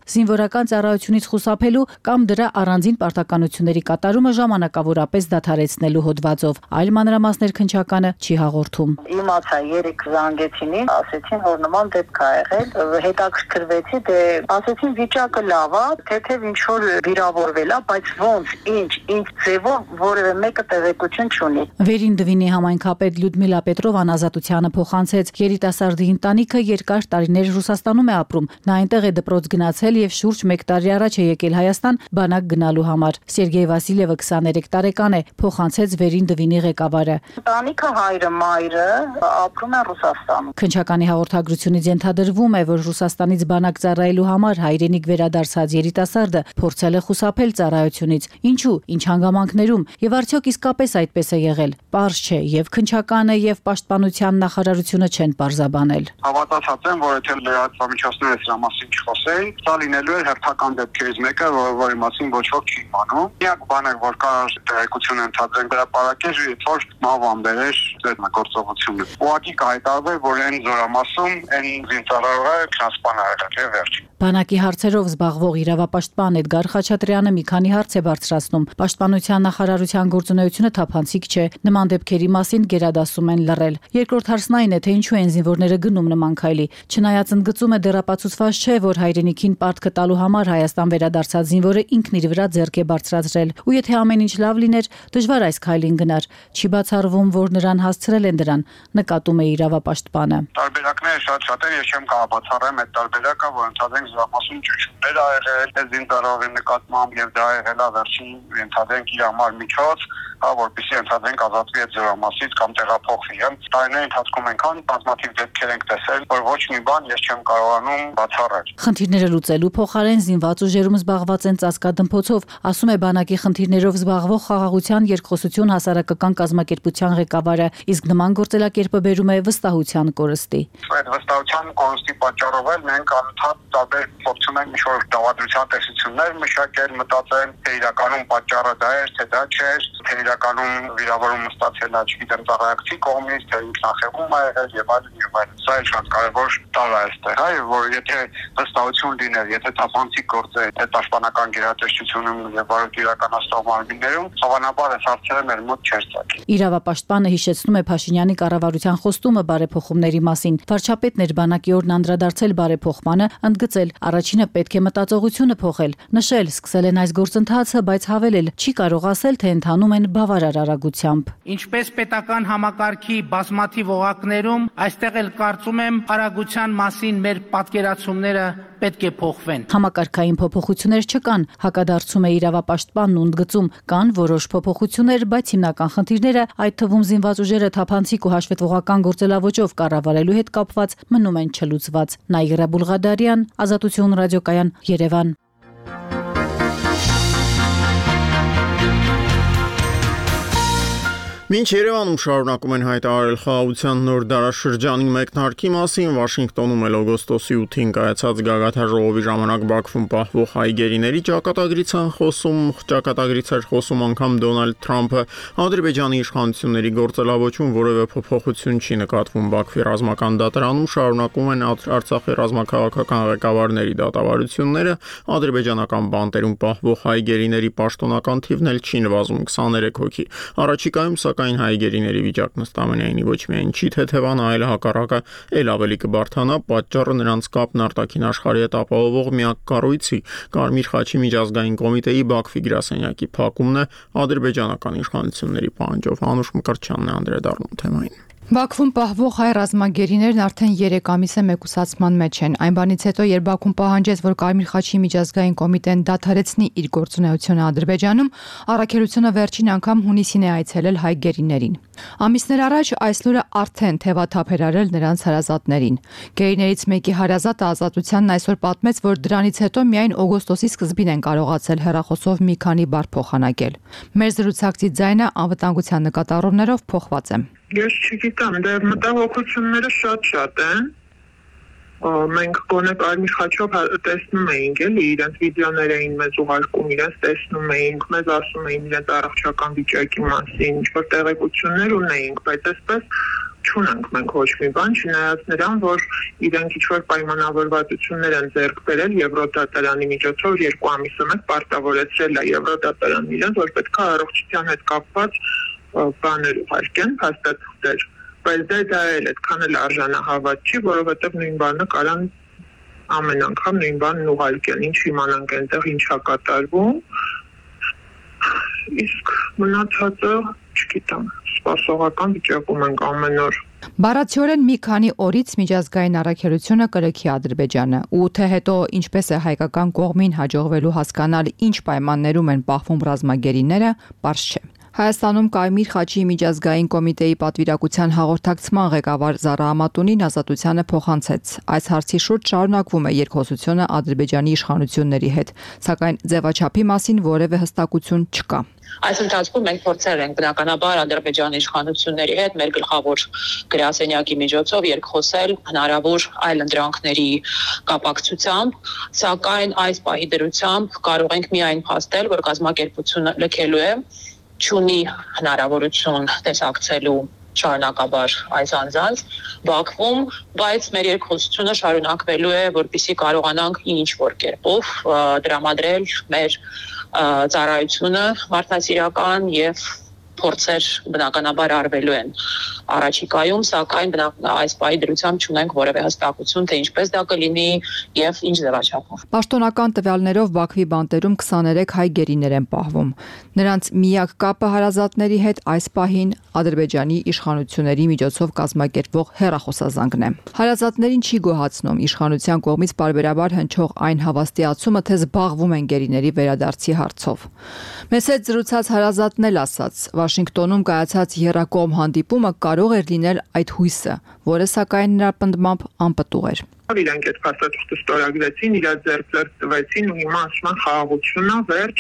զինվորական ծառայությունից խուսափելու կամ դրա առանձին պարտականությունների կատարումը ժամանակավորապես դադարեցնելու հոդվածով։ Այլ մանրամասներ քննչականը չի հաղորդում։ Իմացա 3 զանգեցին, ասեցին, որ նման դեպք ա եղել, հետաքրքրվեցի, ասեցին վիճակը լավ է, թեթև ինչ որ վիրավորվել է, բայց ոնց, ինչ ձևով որևէ մեկը տեղեկություն չունի։ Վերին Դվինի համայնքապետ Լյուդմիլա Պետրովան Ազատությանը փոխանցեց, երիտասարդի ընտանիքը երկար տարիներ Ռուսաստանում է ապրում։ Նա այնտեղ է դպրոց գնացել եւ շուրջ 1 տարի առաջ է եկել Հայաստան բանակ գնալու համար։ Սերգեյ Վասիլևը 23 տարեկան է, փոխանցեց Վերին Դվինի ղեկավարը։ Ընտանիքը հայրը, մայրը ապրում են Ռուսաստանում։ Քննչականի հաղորդագրությունից ենթադրվում է, որ Ռուսաստանից բանակ ծառայելու համար հայրենիք վերադարձած երիտասարդը փորձել է խուսափել ծառայությունից։ Ինչու, ինչ հանգամանքներում եւ արդյոք իսկապես այդպես է եղել։ Պարզ չէ, եւ քննչականը եւ պաշտպանության նախարարությունը չեն պարզաբանել։ Հավատացած եմ, որ եթե լրատվամիջոցները սրա մասին չխոսեին, սա լինելու էր հերթական դեպքերից մեկը, որի մասին ոչ ոք չի իմանում։ Միակ բանը, որ կար տեղեկություն ընդհանրեն հրապարակել, որ մավամբերեր ձեռնագործողությունը։ Ուղղակի կհայտարարվեր, որ այն զորամասում այն զինծառայողը քնասպան ա եղել եւ վերջ։ Բանակի հարցերով զբաղվող իրավապաշտպան Էդգար Խաչատրյանը մի քանի հարց է բարձրացնում։ Պաշտպանության նախարարության գործունեությունը թափանցիկ չէ, նման դեպքերի մասին գերադասում են լռել։ Երկրորդ հարցն այն է, թե ինչու են զինվորները գնում նման քայլի։ Չնայած ընդգծում է դեռապացուցված չէ, որ հայրենիքին պարտքը տալու համար Հայաստան վերադարձած զինվորը ինքն իր վրա ձեռք է բարձրացրել։ Ու եթե ամեն ինչ լավ լիներ, դժվար այս քայլին գնար։ Չի բացառվում, որ նրան հասցրել են դրան, նկատում է իրավապաշտպանը։ Տարբերակները շատ են, ես չեմ կարող բացառեմ այդ տարբերակը, որ ընդհանրեն զորամասում ճնշումներ ա եղել, զինծառայողի նկատմամբ եւ դա եղել է վերջին ընդհանրեն իր համար միջոց, որպեսզի ընդհանրեն ազատվի այդ զորամասից կամ տեղափոխվի։ Տարիների ընթացքում այնքան բազմաթիվ դեպքեր ենք տեսել, որ ոչ մի բան ես չեմ կարողանում բացառել։ Խնդիրները լուծելու փոխարեն զինված ուժերում զբաղված են ծածկադմփոցով, ասում է բանակի խնդիրներով զբաղվող խաղաղության երկխոսություն հասարակական կազմակերպության ղեկավարը, իսկ նման գործելակերպը բերում է վստահության կորստի։ Այդ վստահության կորստի պատճառով էլ մենք անընդհատ տարբեր փորձում ենք ինչ-որ դավադրության տեսություններ մշակել, մտածել, թե իրականում պատճառը դա էր, թե դա չէր, թե իրականում վիրավորումը ստացել է, չգիտեմ, ծառայակցի կողմից, թե ինքնախեղում ա եղել եւ այլն եւ այլն։ Սա էլ շատ կարեւոր տալ է այստեղ, որ եթե վստահություն լիներ, եթե թափանցիկ գործեր, թե պաշտպանական գերատեսչությունում եւ վարույթ իրականացնող մարմիններում, հավանաբար այս հարցերը մեր մոտ չէր ծագի։ Իրավապաշտպանը հիշեցնում է Փաշինյանի կառավարության խոստումը բարեփոխումների մասին։ Վարչապետն էր բանակի օրն անդրադարձել բարեփոխմանը, ընդգծել, առաջինը պետք է մտածողությունը փոխել, նշել, սկսել են այս գործընթացը, բայց հավելել, չի կարող ասել, թե ընթանում են բավարար արագությամբ։ Ինչպես պետական համակարգի բազմաթիվ օղակներում, այստեղ էլ կարծում եմ արագության մասին մեր պատկերացումները պետք է փոխվեն։ Համակարգային փոփոխություններ չկան, հակադարձում է իրավապաշտպանն ու ընդգծում, կան որոշ փոփոխություններ, բայց հիմնական խնդիրները, այդ թվում զինված ուժերը թափանցիկ ու հաշվետվողական գործելավոճով կառավարելու հետ կապված մնում են չլուծված։ Նաիրա Բուլղադարյան, Ազատություն ռադիոկայան, Երևան։ Մինչ Երևանում շարունակում են հայտարարել խաղաղության նոր դարաշրջանի մեկնարկի մասին, Վաշինգտոնում էլ օգոստոսի 8-ին կայացած գագաթնաժողովի ժամանակ Բաքվում պահվող հայ գերիների ճակատագրից էր խոսում անգամ Դոնալդ Թրամփը, Ադրբեջանի իշխանությունների գործելավոճում որևէ փոփոխություն չի նկատվում։ Բաքվի ռազմական դատարանում շարունակում են Արցախի ռազմաքաղաքական ղեկավարների դատավարությունները, ադրբեջանական բանտերում պահվող հայ գերիների պաշտոնական թիվն էլ չի նվազում 23 հոգի։ Առաջիկայում սակայն հայ գերիների վիճակն ըստ ամենայնի ոչ միայն չի թեթևանա, այլ հակառակը էլ ավելի կբարթանա, պատճառը նրանց կապն արտաքին աշխարհի հետ ապահովող միակ կառույցի Կարմիր խաչի միջազգային կոմիտեի Բաքվի գրասենյակի փակումն է ադրբեջանական իշխանությունների պահանջով։ Անուշ Մկրտչյանն է անդրադառնում թեմային։ Բաքվում պահվող հայ ռազմագերիներն արդեն 3 ամիս է մեկուսացման մեջ են։ Այն բանից հետո, երբ Բաքուն պահանջեց, որ Կարմիր խաչի միջազգային կոմիտեն դադարեցնի իր գործունեությունը Ադրբեջանում, առաքելությունը վերջին անգամ հունիսին է այցելել հայ գերիներին։ Ամիսներ առաջ այս լուրը արդեն թևաթափ էր արել նրանց հարազատներին։ Գերիներից մեկի հարազատը Ազատությանն այսօր պատմեց, որ դրանից հետո միայն օգոստոսի սկզբին են կարողացել հեռախոսով մի քանի բառ փոխանակել։ Մեր զրուցակցի ձայնը անվտանգության նկատառումներով փոխված է։ Ես չգիտեմ, դե մտահոգությունները շատ են։ Մենք գոնե Կարմիր խաչով տեսնում էինք, էլի իրենց վիդեոներ էին մեզ ուղարկում, իրենց տեսնում էինք, մեզ ասում էին իրենց առողջական վիճակի մասին, ինչ-որ տեղեկություններ ունեինք, բայց այսպես չունենք մենք ոչ մի բան, չնայած նրան, որ իրենք ինչ-որ պայմանավորվածություններ են ձեռք բերել Եվրոդատարանի միջոցով 2 ամիսը մեկ պարտավորեցրել է Եվրոդատարանն իրենց, որ պետք է առողջության հետ կապված բաներ ուղարկեն, փաստաթղթեր, բայց դա էլ այդքան էլ արժանահավատ չի, որովհետև նույն բանը կարան ամեն անգամ նույն բանն ուղարկեն, ինչ իմանանք այնտեղ ինչա կատարվում, իսկ մնացածը չգիտեմ, սպասողական վիճակում ենք ամեն օր։ Բառացիորեն մի քանի օրից միջազգային առաքելությունը կրկի Ադրբեջանը, ու թե հետո ինչպես է հայկական կողմին հաջողվելու հասկանալ ինչ պայմաններում են պահվում ռազմագերիները, պարզ չէ։ Հայաստանում Կարմիր խաչի միջազգային կոմիտեի պատվիրակության հաղորդակցման ղեկավար Զարա Ամատունին ազատությանը փոխանցեց։ Այս հարցի շուրջ շարունակվում է երկխոսությունը Ադրբեջանի իշխանությունների հետ, սակայն ձևաչափի մասին որևէ հստակություն չկա։ Այս ընթացքում մենք փորձել ենք բնականաբար Ադրբեջանի իշխանությունների հետ մեր գլխավոր գրասենյակի միջոցով երկխոսել հնարավոր այլ ընտրանքների կապակցությամբ, սակայն այս պահի դրությամբ կարող ենք միայն փաստել, որ կազմակերպությունը լքելու է, չունի հնարավորություն տեսակցելու շարունակաբար այս անձանց Բաքվում, բայց մեր երկխոսությունը շարունակվելու է, որպեսզի կարողանանք ինչ-որ կերպով դրամադրել մեր ծառայությունը մարդասիրական եւ փորձեր բնականաբար արվելու են առաջիկայում, սակայն այս պահի դրությամբ չունենք որևէ հստակություն, թե ինչպես դա կլինի եւ ինչ ձևաչափով։ Պաշտոնական տվյալներով Բաքվի բանտերում 23 հայ գերիներ են պահվում։ Նրանց միակ կապը հարազատների հետ այս պահին Ադրբեջանի իշխանությունների միջոցով կազմակերպվող հեռախոսազանգն է։ Հարազատներին չի գոհացնում իշխանության կողմից պարբերաբար հնչող այն հավաստիացումը, թե զբաղվում են գերիների վերադարձի հարցով։ Մեզ հետ զրուցած հարազատն էլ ասաց, Վաշինգտոնում կայացած եռակողմ հանդիպումը կարող էր լինել այդ հույսը, որը սակայն նրա պնդմամբ անպտուղ էր։ Իրանք այդ փաստաթղթը ստորագրեցին, իրար ձեռք տվեցին ու հիմա ասում են խաղաղությունն է, վերջ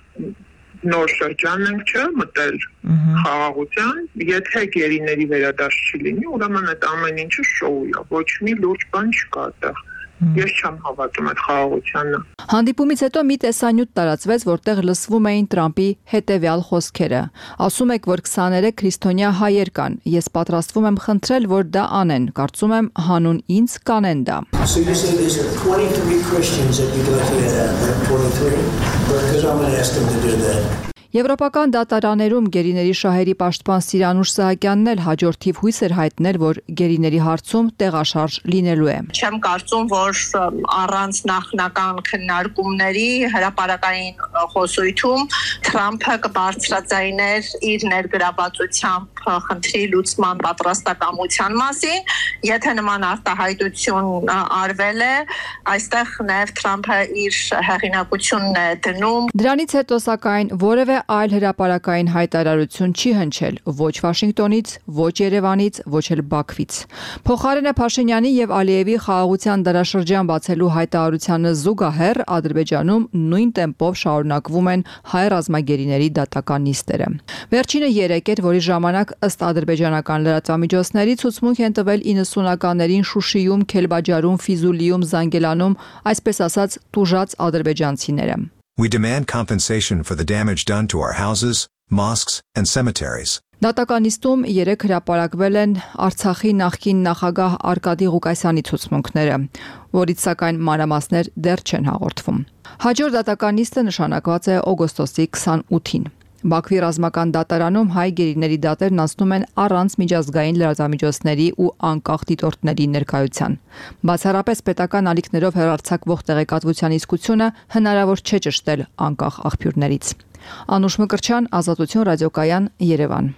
նոր շրջան ենք մտել խաղաղության, եթե գերիների վերադարձ չի լինի, ուրեմն այդ ամեն ինչը շոու է, ոչ մի լուրջ բան չկա այդտեղ։ Ես չեմ հավատում այդ խաղաղությանը։ Հանդիպումից հետո մի տեսանյութ տարածվեց, որտեղ լսվում էին Տրամփի հետևյալ խոսքերը. Ասում եք, որ 23 քրիստոնյա հայեր կան։ Ես պատրաստվում եմ խնդրել, որ դա անեն։ Կարծում եմ հանուն ինձ կանեն դա։ So you say there's 23 Christians that you'd like to add, 23? Because I'm going to ask them to do that. Եվրոպական դատարաններում գերիների շահերի պաշտպան Սիրանուշ Սահակյանն էլ հաջորդիվ հույս էր հայտնել, որ գերիների հարցում տեղաշարժ լինելու է։ Չեմ կարծում, որ առանց նախնական քննարկումների հրապարակային խոսույթում Թրամփը կբարձրաձայներ իր ներգրավվածությամբ խնդրի լուծման պատրաստակամության մասին, եթե նման արտահայտություն արվել է, այստեղ նաև Թրամփը իր հեղինակությունն է դնում։ Դրանից հետո սակայն որևէ այլ հրապարակային հայտարարություն չի հնչել ոչ Վաշինգտոնից, ոչ Երևանից, ոչ էլ Բաքվից։ Փոխարենը Փաշինյանի եւ Ալիևի խաղաղության դարաշրջան բացելու հայտարարությանը զուգահեռ Ադրբեջանում նույն տեմպով շարունակվում են հայ ռազմագերիների դատական նիստերը։ Վերջինը 3 էր, որի ժամանակ ըստ ադրբեջանական լրատվամիջոցների ցուցմունք են տվել 90-ականներին Շուշիում, Քելբաջարում, Ֆիզուլիում, Զանգելանում, այսպես ասած, տուժած ադրբեջանցիները։ We demand compensation for the damage done to our houses, mosques, and cemeteries. Դատական նիստում 3 հրապարակվել են Արցախի նախկին նախագահ Արկադի Ղուկասյանի ցուցմունքները, որից սակայն մանրամասներ դեռ չեն հաղորդվում։ Հաջորդ դատական նիստը նշանակված է օգոստոսի 28-ին։ Բաքվի ռազմական դատարանում հայ գերիների դատերն անցնում են առանց միջազգային լրատվամիջոցների ու անկախ դիտորդների ներկայության։ Բացառապես պետական ալիքներով հեռարձակվող տեղեկատվության իսկությունը հնարավոր չէ ճշտել անկախ աղբյուրներից։ Անուշ Մկրտչյան, Ազատություն ռադիոկայան, Երևան։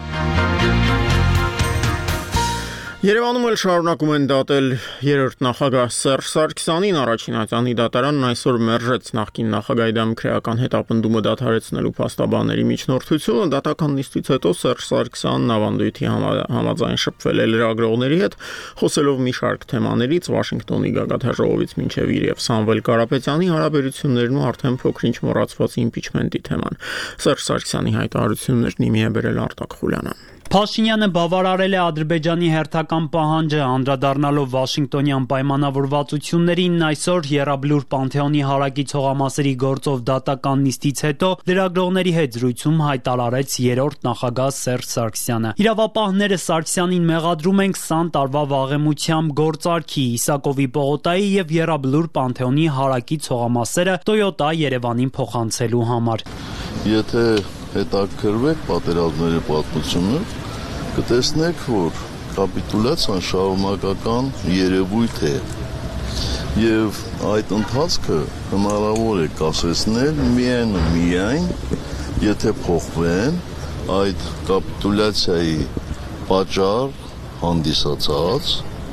Երևանում էլ շարունակում են դատել երրորդ նախագահ Սերժ Սարգսյանին առաջին ատյանի դատարանն այսօր մերժեց նախկին նախագահի դեմ քրեական հետապնդումը դադարեցնելու փաստաբանների միջնորդությունը դատական նիստից հետո Սերժ Սարգսյանն ավանդույթի համաձայն շփվել է լրագրողների հետ խոսելով մի շարք թեմաներից Վաշինգտոնի գագաթաժողովից մինչև իր եւ Սամվել Կարապետյանի հարաբերություններն ու արդեն փոքրինչ մոռացված իմպիչմենտի թեման Սերժ Սարգսյանի հայտարարություններն իմի է բերել Արտակ Խուլյանը Փաշինյանը բավարարել է Ադրբեջանի հերթական քաղաքական պահանջը անդրադառնալով Վաշինգտոնյան պայմանավորվածություններին այսօր Եռաբլուր Պանթեոնի հարակից հողամասերի գործով դատական նիստից հետո լրագրողների հետ զրույցում հայտարարեց երրորդ նախագահ Սերժ Սարգսյանը։ Իրավապահները Սարգսյանին մեղադրում են 20 տարվա վաղեմությամբ գործարքի Իսակովի պողոտայի եւ Եռաբլուր Պանթեոնի հարակից հողամասերը Toyota Երևանին փոխանցելու համար։ Եթե հետաքրվեք պատերազմների պատմությունով, կտեսնեք, որ կապիտուլյացիան շարունակական երևույթ է եւ այդ ընթացքը հնարավոր է կասեցնել միայն եթե փոխվեն այդ կապիտուլյացիայի պատճառ հանդիսացած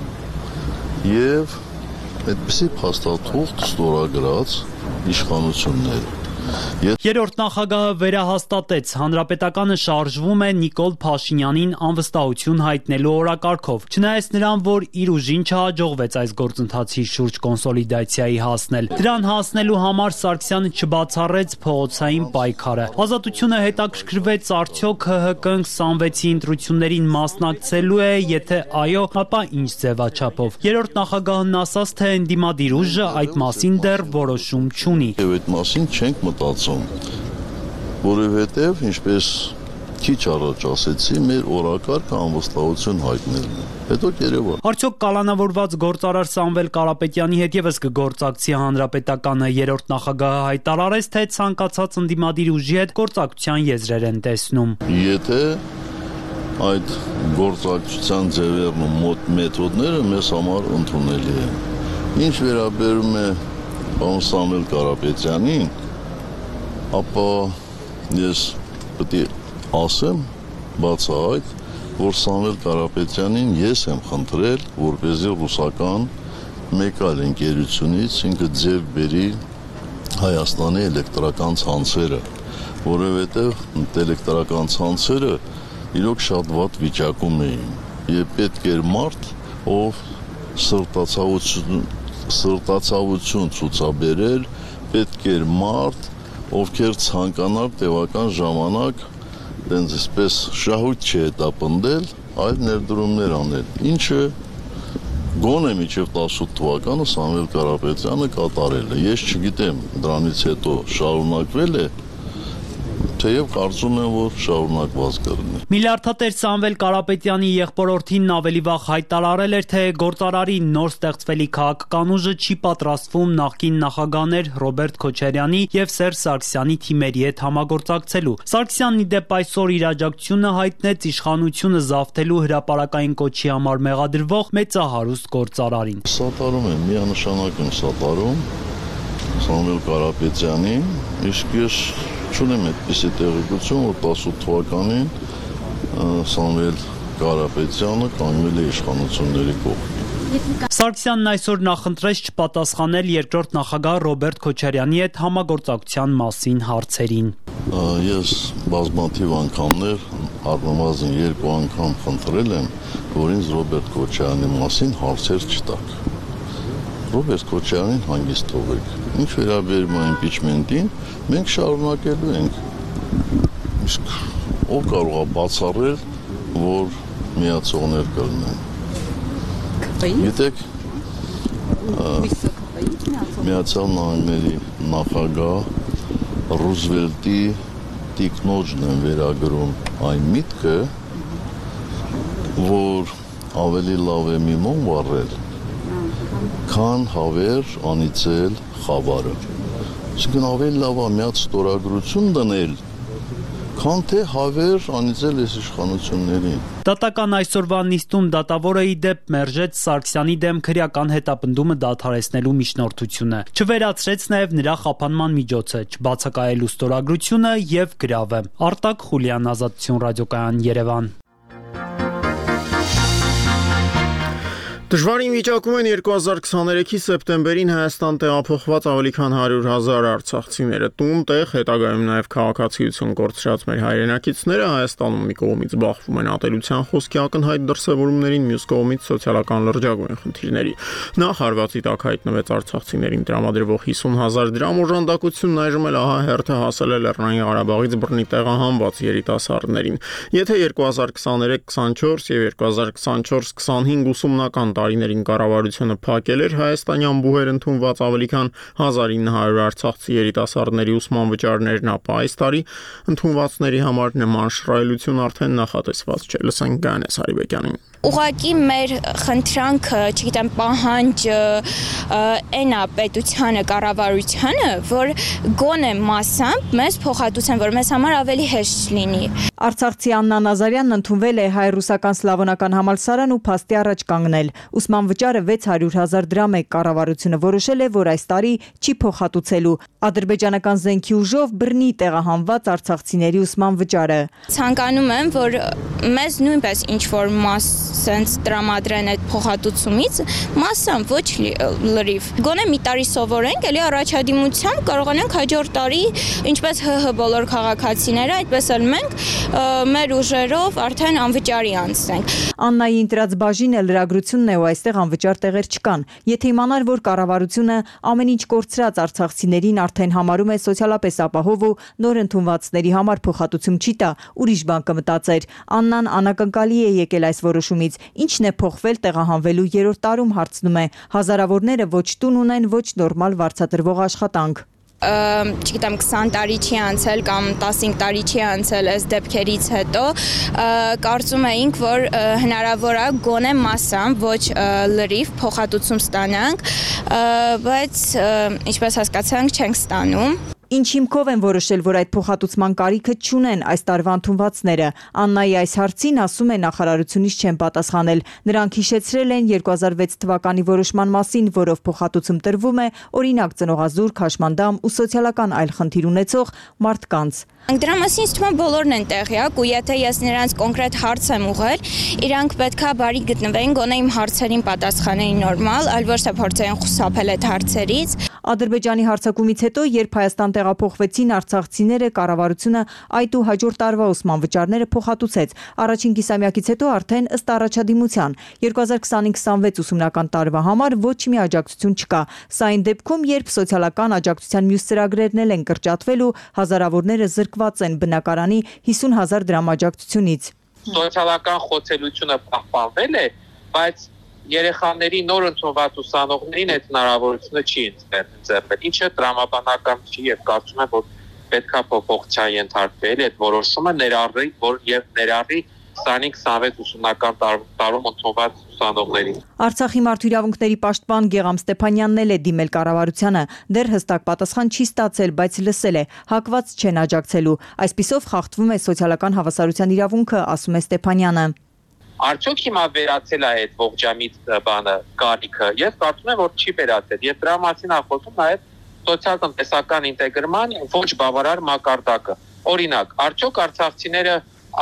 եւ այդպիսի փաստաթուղթ ստորագրած իշխանությունները։ Երրորդ նախագահը վերահաստատեց, հանրապետականը շարժվում է Նիկոլ Փաշինյանին անվստահություն հայտնելու օրակարգով, չնայած նրան, որ իր ուժին չհաջողվեց այս գործընթացի շուրջ կոնսոլիդացիայի հասնել։ Դրան հասնելու համար Սարգսյանը չբացառեց փողոցային պայքարը։ Ազատությունը հետաքրքրվեց արդյոք ՀՀԿ-ն 26-ի ընտրություններին մասնակցելու է, եթե այո, ապա ինչ ձևաչափով։ Երրորդ նախագահն ասաց, թե ընդդիմադիր ուժը այդ մասին դեռ որոշում չունի։ Եվ այդ մասին չենք մտածում, որովհետև ինչպես քիչ առաջ ասեցի, մեր օրակարգը անվստահություն հայտնելն է։ Հետո Երևան։ Արդյոք կալանավորված գործարար Սամվել Կարապետյանի հետ եւս կգործակցի հանրապետականը? Երրորդ նախագահը հայտարարեց, թե ցանկացած ընդդիմադիր ուժի հետ գործակցության եզրեր են տեսնում։ Եթե այդ գործակցության ձևերն ու մեթոդները մեզ համար ընդունելի են։ Ինչ վերաբերում է պարոն Սամվել Կարապետյանին, ապա ես պետք է ասեմ բացահայտ, որ Սամվել Կարապետյանին ես եմ խնդրել, որպեսզի ռուսական մեկ այլ ընկերությունից ինքը ձեռք բերի Հայաստանի էլեկտրական ցանցերը, որովհետև էլեկտրական ցանցերը իրոք շատ վատ վիճակում էին եւ պետք էր մարդ, ով սրտացավություն ցուցաբերել, պետք էր մարդ, ովքեր ցանկանար տևական ժամանակ դենց այսպես շահույթ չհետապնդել, այլ ներդրումներ անել, ինչը գոնե մինչև 18 թվականը Սամվել Կարապետյանը կատարել է։ Ես չգիտեմ դրանից հետո շարունակվել է, թեև կարծում եմ, որ շարունակված կլինի։ Միլիարդատեր Սամվել Կարապետյանի եղբորորդին ավելի վաղ հայտարարել էր, թե գործարարի նոր ստեղծվելի քաղաքական ուժը չի պատրաստվում նախկին նախագահներ Ռոբերտ Քոչարյանի եւ Սերժ Սարգսյանի թիմերի հետ համագործակցելու։ Սարգսյանն ի դեպ այսօր իր աջակցությունը հայտնեց իշխանությունը զավթելու հրապարակային կոչի համար մեղադրվող մեծահարուստ գործարարին։ Սատարում եմ, միանշանակ եմ սատարում Սամվել Կարապետյանին, իսկ ես չունեմ այդպիսի տեղեկություն, որ 18 թվականին Սամվել Կարապետյանը կանգնել է իշխանությունների կողքին։ Սարգսյանն այսօր նախընտրեց չպատասխանել երկրորդ նախագահ Ռոբերտ Քոչարյանի հետ համագործակցության մասին հարցերին։ Ես բազմաթիվ անգամներ, առնվազն 2 անգամ խնդրել եմ, որ ինձ Ռոբերտ Քոչարյանի մասին հարցեր չտաք։ Ռոբերտ Քոչարյանին հանգիստ թողեք։ Ինչ վերաբերում է իմպիչմենտին, մենք շարունակելու ենք։ Իսկ ով կարող է բացառել, որ միացողներ կլինեն։ Գիտեք, Միացյալ Նահանգների նախագահ Ռուզվելտի տիկնոջն են վերագրում այն միտքը, որ ավելի լավ է մի մոմ վառել, քան հավեր անիծել խավարը։ Այսինքն ավելի լավ է միած ստորագրություն դնել, քան թե հավեր անիծել այս իշխանություններին։ Դատական այսօրվա նիստում դատավորը ի դեպ մերժեց Սարգսյանի դեմ քրեական հետապնդումը դադարեցնելու միջնորդությունը, չվերացրեց նաև նրա խափանման միջոցը, չբացակայելու ստորագրությունը եւ գրավը։ Արտակ Խուլյան, Ազատություն ռադիոկայան, Երևան։ Դժվարին վիճակում են 2023-ի սեպտեմբերին Հայաստան տեղափոխված ավելի քան 100,000 արցախցիները։ Տուն, տեղ, հետագայում նաև քաղաքացիություն կորցրած մեր հայրենակիցները Հայաստանում մի կողմից բախվում են ատելության խոսքի ակնհայտ դրսևորումներին, մյուս կողմից սոցիալական լրջագույն խնդիրների։ Նախ հարվածի տակ հայտնվեց արցախցիներին տրամադրվող 50,000 դրամ օժանդակությունն այժմ էլ ահա հերթը հասել է Լեռնային Ղարաբաղից բռնի տեղահանված երիտասարդներին։ Եթե 2023-24 եւ 2024-25 ուսումնական տարիներին կառավարությունը փակել էր հայաստանյան բուհեր ընդունված ավելի քան 1900 արցախցի երիտասարդների ուսման վճարներն, ապա այս տարի ընդունվածների համար նման շռայլություն արդեն նախատեսված չէ։ Լսենք Գանես Հարիբեկյանին։ Ուղղակի մեր խնդրանքը, չգիտեմ, պահանջը այն է պետությանը, կառավարությանը, որ գոնե մասամբ մեզ փոխհատուցեն, որ մեզ համար ավելի հեշտ լինի։ Արցախցի Աննա Նազարյանն ընդունվել է հայ-ռուսական սլավոնական համալսարան ու փաստի առաջ կանգնել։ Ուսման վճարը 600,000 դրամ է, կառավարությունը որոշել է, որ այս տարի չի փոխհատուցելու ադրբեջանական զենքի ուժով բռնի տեղահանված արցախցիների ուսման վճարը։ Ցանկանում եմ, որ մեզ նույնպես ինչ-որ մաս սենց տրամադրեն այդ փոխհատուցումից, մասամբ ոչ լրիվ։ Գոնե մի տարի սովորենք, էլի առաջադիմությամբ կարողանանք հաջորդ տարի, ինչպես ՀՀ բոլոր քաղաքացիները, այդպես էլ մենք մեր ուժերով արդեն անվճարի անցնենք։ Աննայի ընտրած բաժինը լրագրությունն է ու այստեղ անվճար տեղեր չկան։ Եթե իմանար, որ կառավարությունը ամեն ինչ կորցրած արցախցիներին արդեն համարում է սոցիալապես ապահով ու նոր ընդունվածների համար փոխհատուցում չի տա, ուրիշ բան կմտածեր։ Աննան անակնկալի է եկել այս որոշումից։ Ինչն է փոխվել տեղահանվելու երրորդ տարում, հարցնում է։ Հազարավորները ոչ տուն ունեն, ոչ նորմալ վարձատրվող աշխատանք։ Չգիտեմ 20 տարի չի անցել կամ 15 տարի չի անցել այս դեպքերից հետո կարծում էինք, որ հնարավոր է գոնե մասամբ ոչ լրիվ փոխհատուցում ստանանք, բայց ինչպես հասկացանք չենք ստանում։ Ինչ հիմքով են որոշել, որ այդ փոխհատուցման կարիքը չունեն այս տարվա ընդունվածները։ Աննայի այս հարցին ասում է նախարարությունից չեն պատասխանել։ Նրանք հիշեցրել են 2006 թվականի որոշման մասին, որով փոխհատուցում տրվում է օրինակ ծնողազուրկ, հաշմանդամ ու սոցիալական այլ խնդիր ունեցող մարդկանց։ Դրա մասին ինձ թվում է բոլորն են տեղյակ ու եթե ես նրանց կոնկրետ հարց եմ ուղղել, իրանք պետքա բարի գտնվեին, գոնե իմ հարցերին պատասխանեին նորմալ, այլ ոչ թե փորձեին խուսափել այդ հարցերից։ Ադրբեջանի հարձակումից հետո, երբ Հայաստան տեղափոխվեցին արցախցիները, կառավարությունը այդ ու հաջորդ տարվա ուսման վճարները փոխհատուցեց։ Առաջին կիսամյակից հետո արդեն ըստ առաջադիմության 2025-26 ուսումնական տարվա համար ոչ մի աջակցություն չկա։ Սա այն դեպքում, երբ սոցիալական աջակցության մյուս ծրագրերն էլ են կրճատվել ու հազարավորները զրկված են բնակարանի 50,000 դրամ աջակցությունից։ Սոցիալական խոցելությունը պահպանվել է, բայց երեխաների նոր ընդունված ուսանողներին այդ հնարավորությունը չի ընձեռվել, ինչը տրամաբանական չի եւ կարծում եմ, որ պետքա փոփոխության ենթարկվել այդ որոշումը ներառի, որ եւ ներառի 25-26 ուսումնական տարում ընդունված ուսանողներին։ Արցախի մարդու իրավունքների պաշտպան Գեգամ Ստեփանյանն էլ է դիմել կառավարությանը, դեռ հստակ պատասխան չի ստացել, բայց լսել է, հակված չեն աջակցելու։ Այսպիսով խախտվում է սոցիալական հավասարության իրավունքը, ասում է Ստեփանյանը։ Արդյոք հիմա վերացել է այդ ողջամիտ բանը կարիքը։ Ես կարծում եմ, որ չի վերացել։ Եվ դրա մասին ախոսում նաև սոցիալ-տնտեսական ինտեգրման ոչ բավարար մակարդակը։ Օրինակ, արդյոք արցախցիները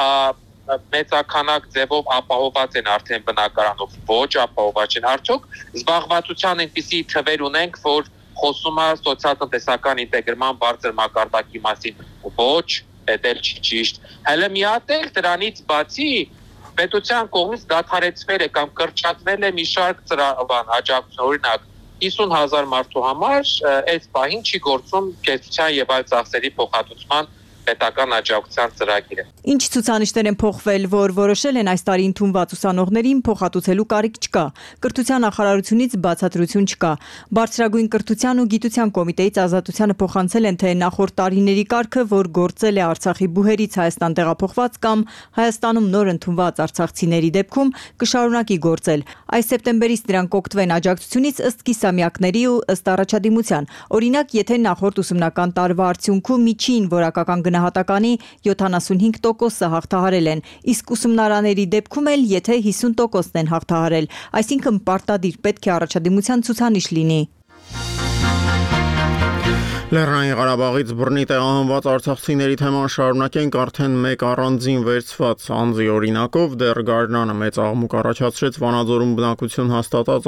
մեծականակ ձևով ապահովված են արդեն բնակարանով, ոչ ապահովված են։ Արդյոք զբաղվածության այնպիսի թվեր ունենք, որ խոսում է սոցիալ-տնտեսական ինտեգրման բարձր մակարդակի մասին, ոչ, դա էլ չի ճիշտ։ Հələ մի հատ էլ դրանից բացի պետության կողմից դադարեցվել է կամ կրճատվել է մի շարք աջակցություն, օրինակ 50,000 մարդու համար այս պահին չի գործում կեցության եւ այլ ծախսերի փոխհատուցման պետական աջակցության ծրագիրը։ Ինչ ցուցանիշներ են փոխվել, որ որոշել են այս տարի ընդունված ուսանողներին փոխհատուցելու կարիք չկա։ Կրթության նախարարությունից բացատրություն չկա։ Բարձրագույն կրթության ու գիտության կոմիտեից ազատությանը փոխանցել են, թե նախորդ տարիների կարգը, որ գործել է Արցախի բուհերից Հայաստան տեղափոխված կամ Հայաստանում նոր ընդունված արցախցիների դեպքում, կշարունակի գործել։ Այս սեպտեմբերից նրանք կօգտվեն աջակցությունից ըստ կիսամյակների ու ըստ առաջադիմության։ Օրինակ, եթե նախորդ ուսումնական տարվա արդյունքում միջին որակական գնահատականի 75%-ը հաղթահարել են, իսկ ուսումնարաների դեպքում էլ եթե 50%-ն են հաղթահարել, այսինքն պարտադիր պետք է առաջադիմության ցուցանիշ լինի։ Լեռնային Ղարաբաղից բռնի տեղահանված արցախցիների թեման շարունակենք արդեն մեկ առանձին վերցված անձի օրինակով դեռ Գարնանը մեծ աղմուկ առաջացրեց Վանաձորում բնակություն հաստատած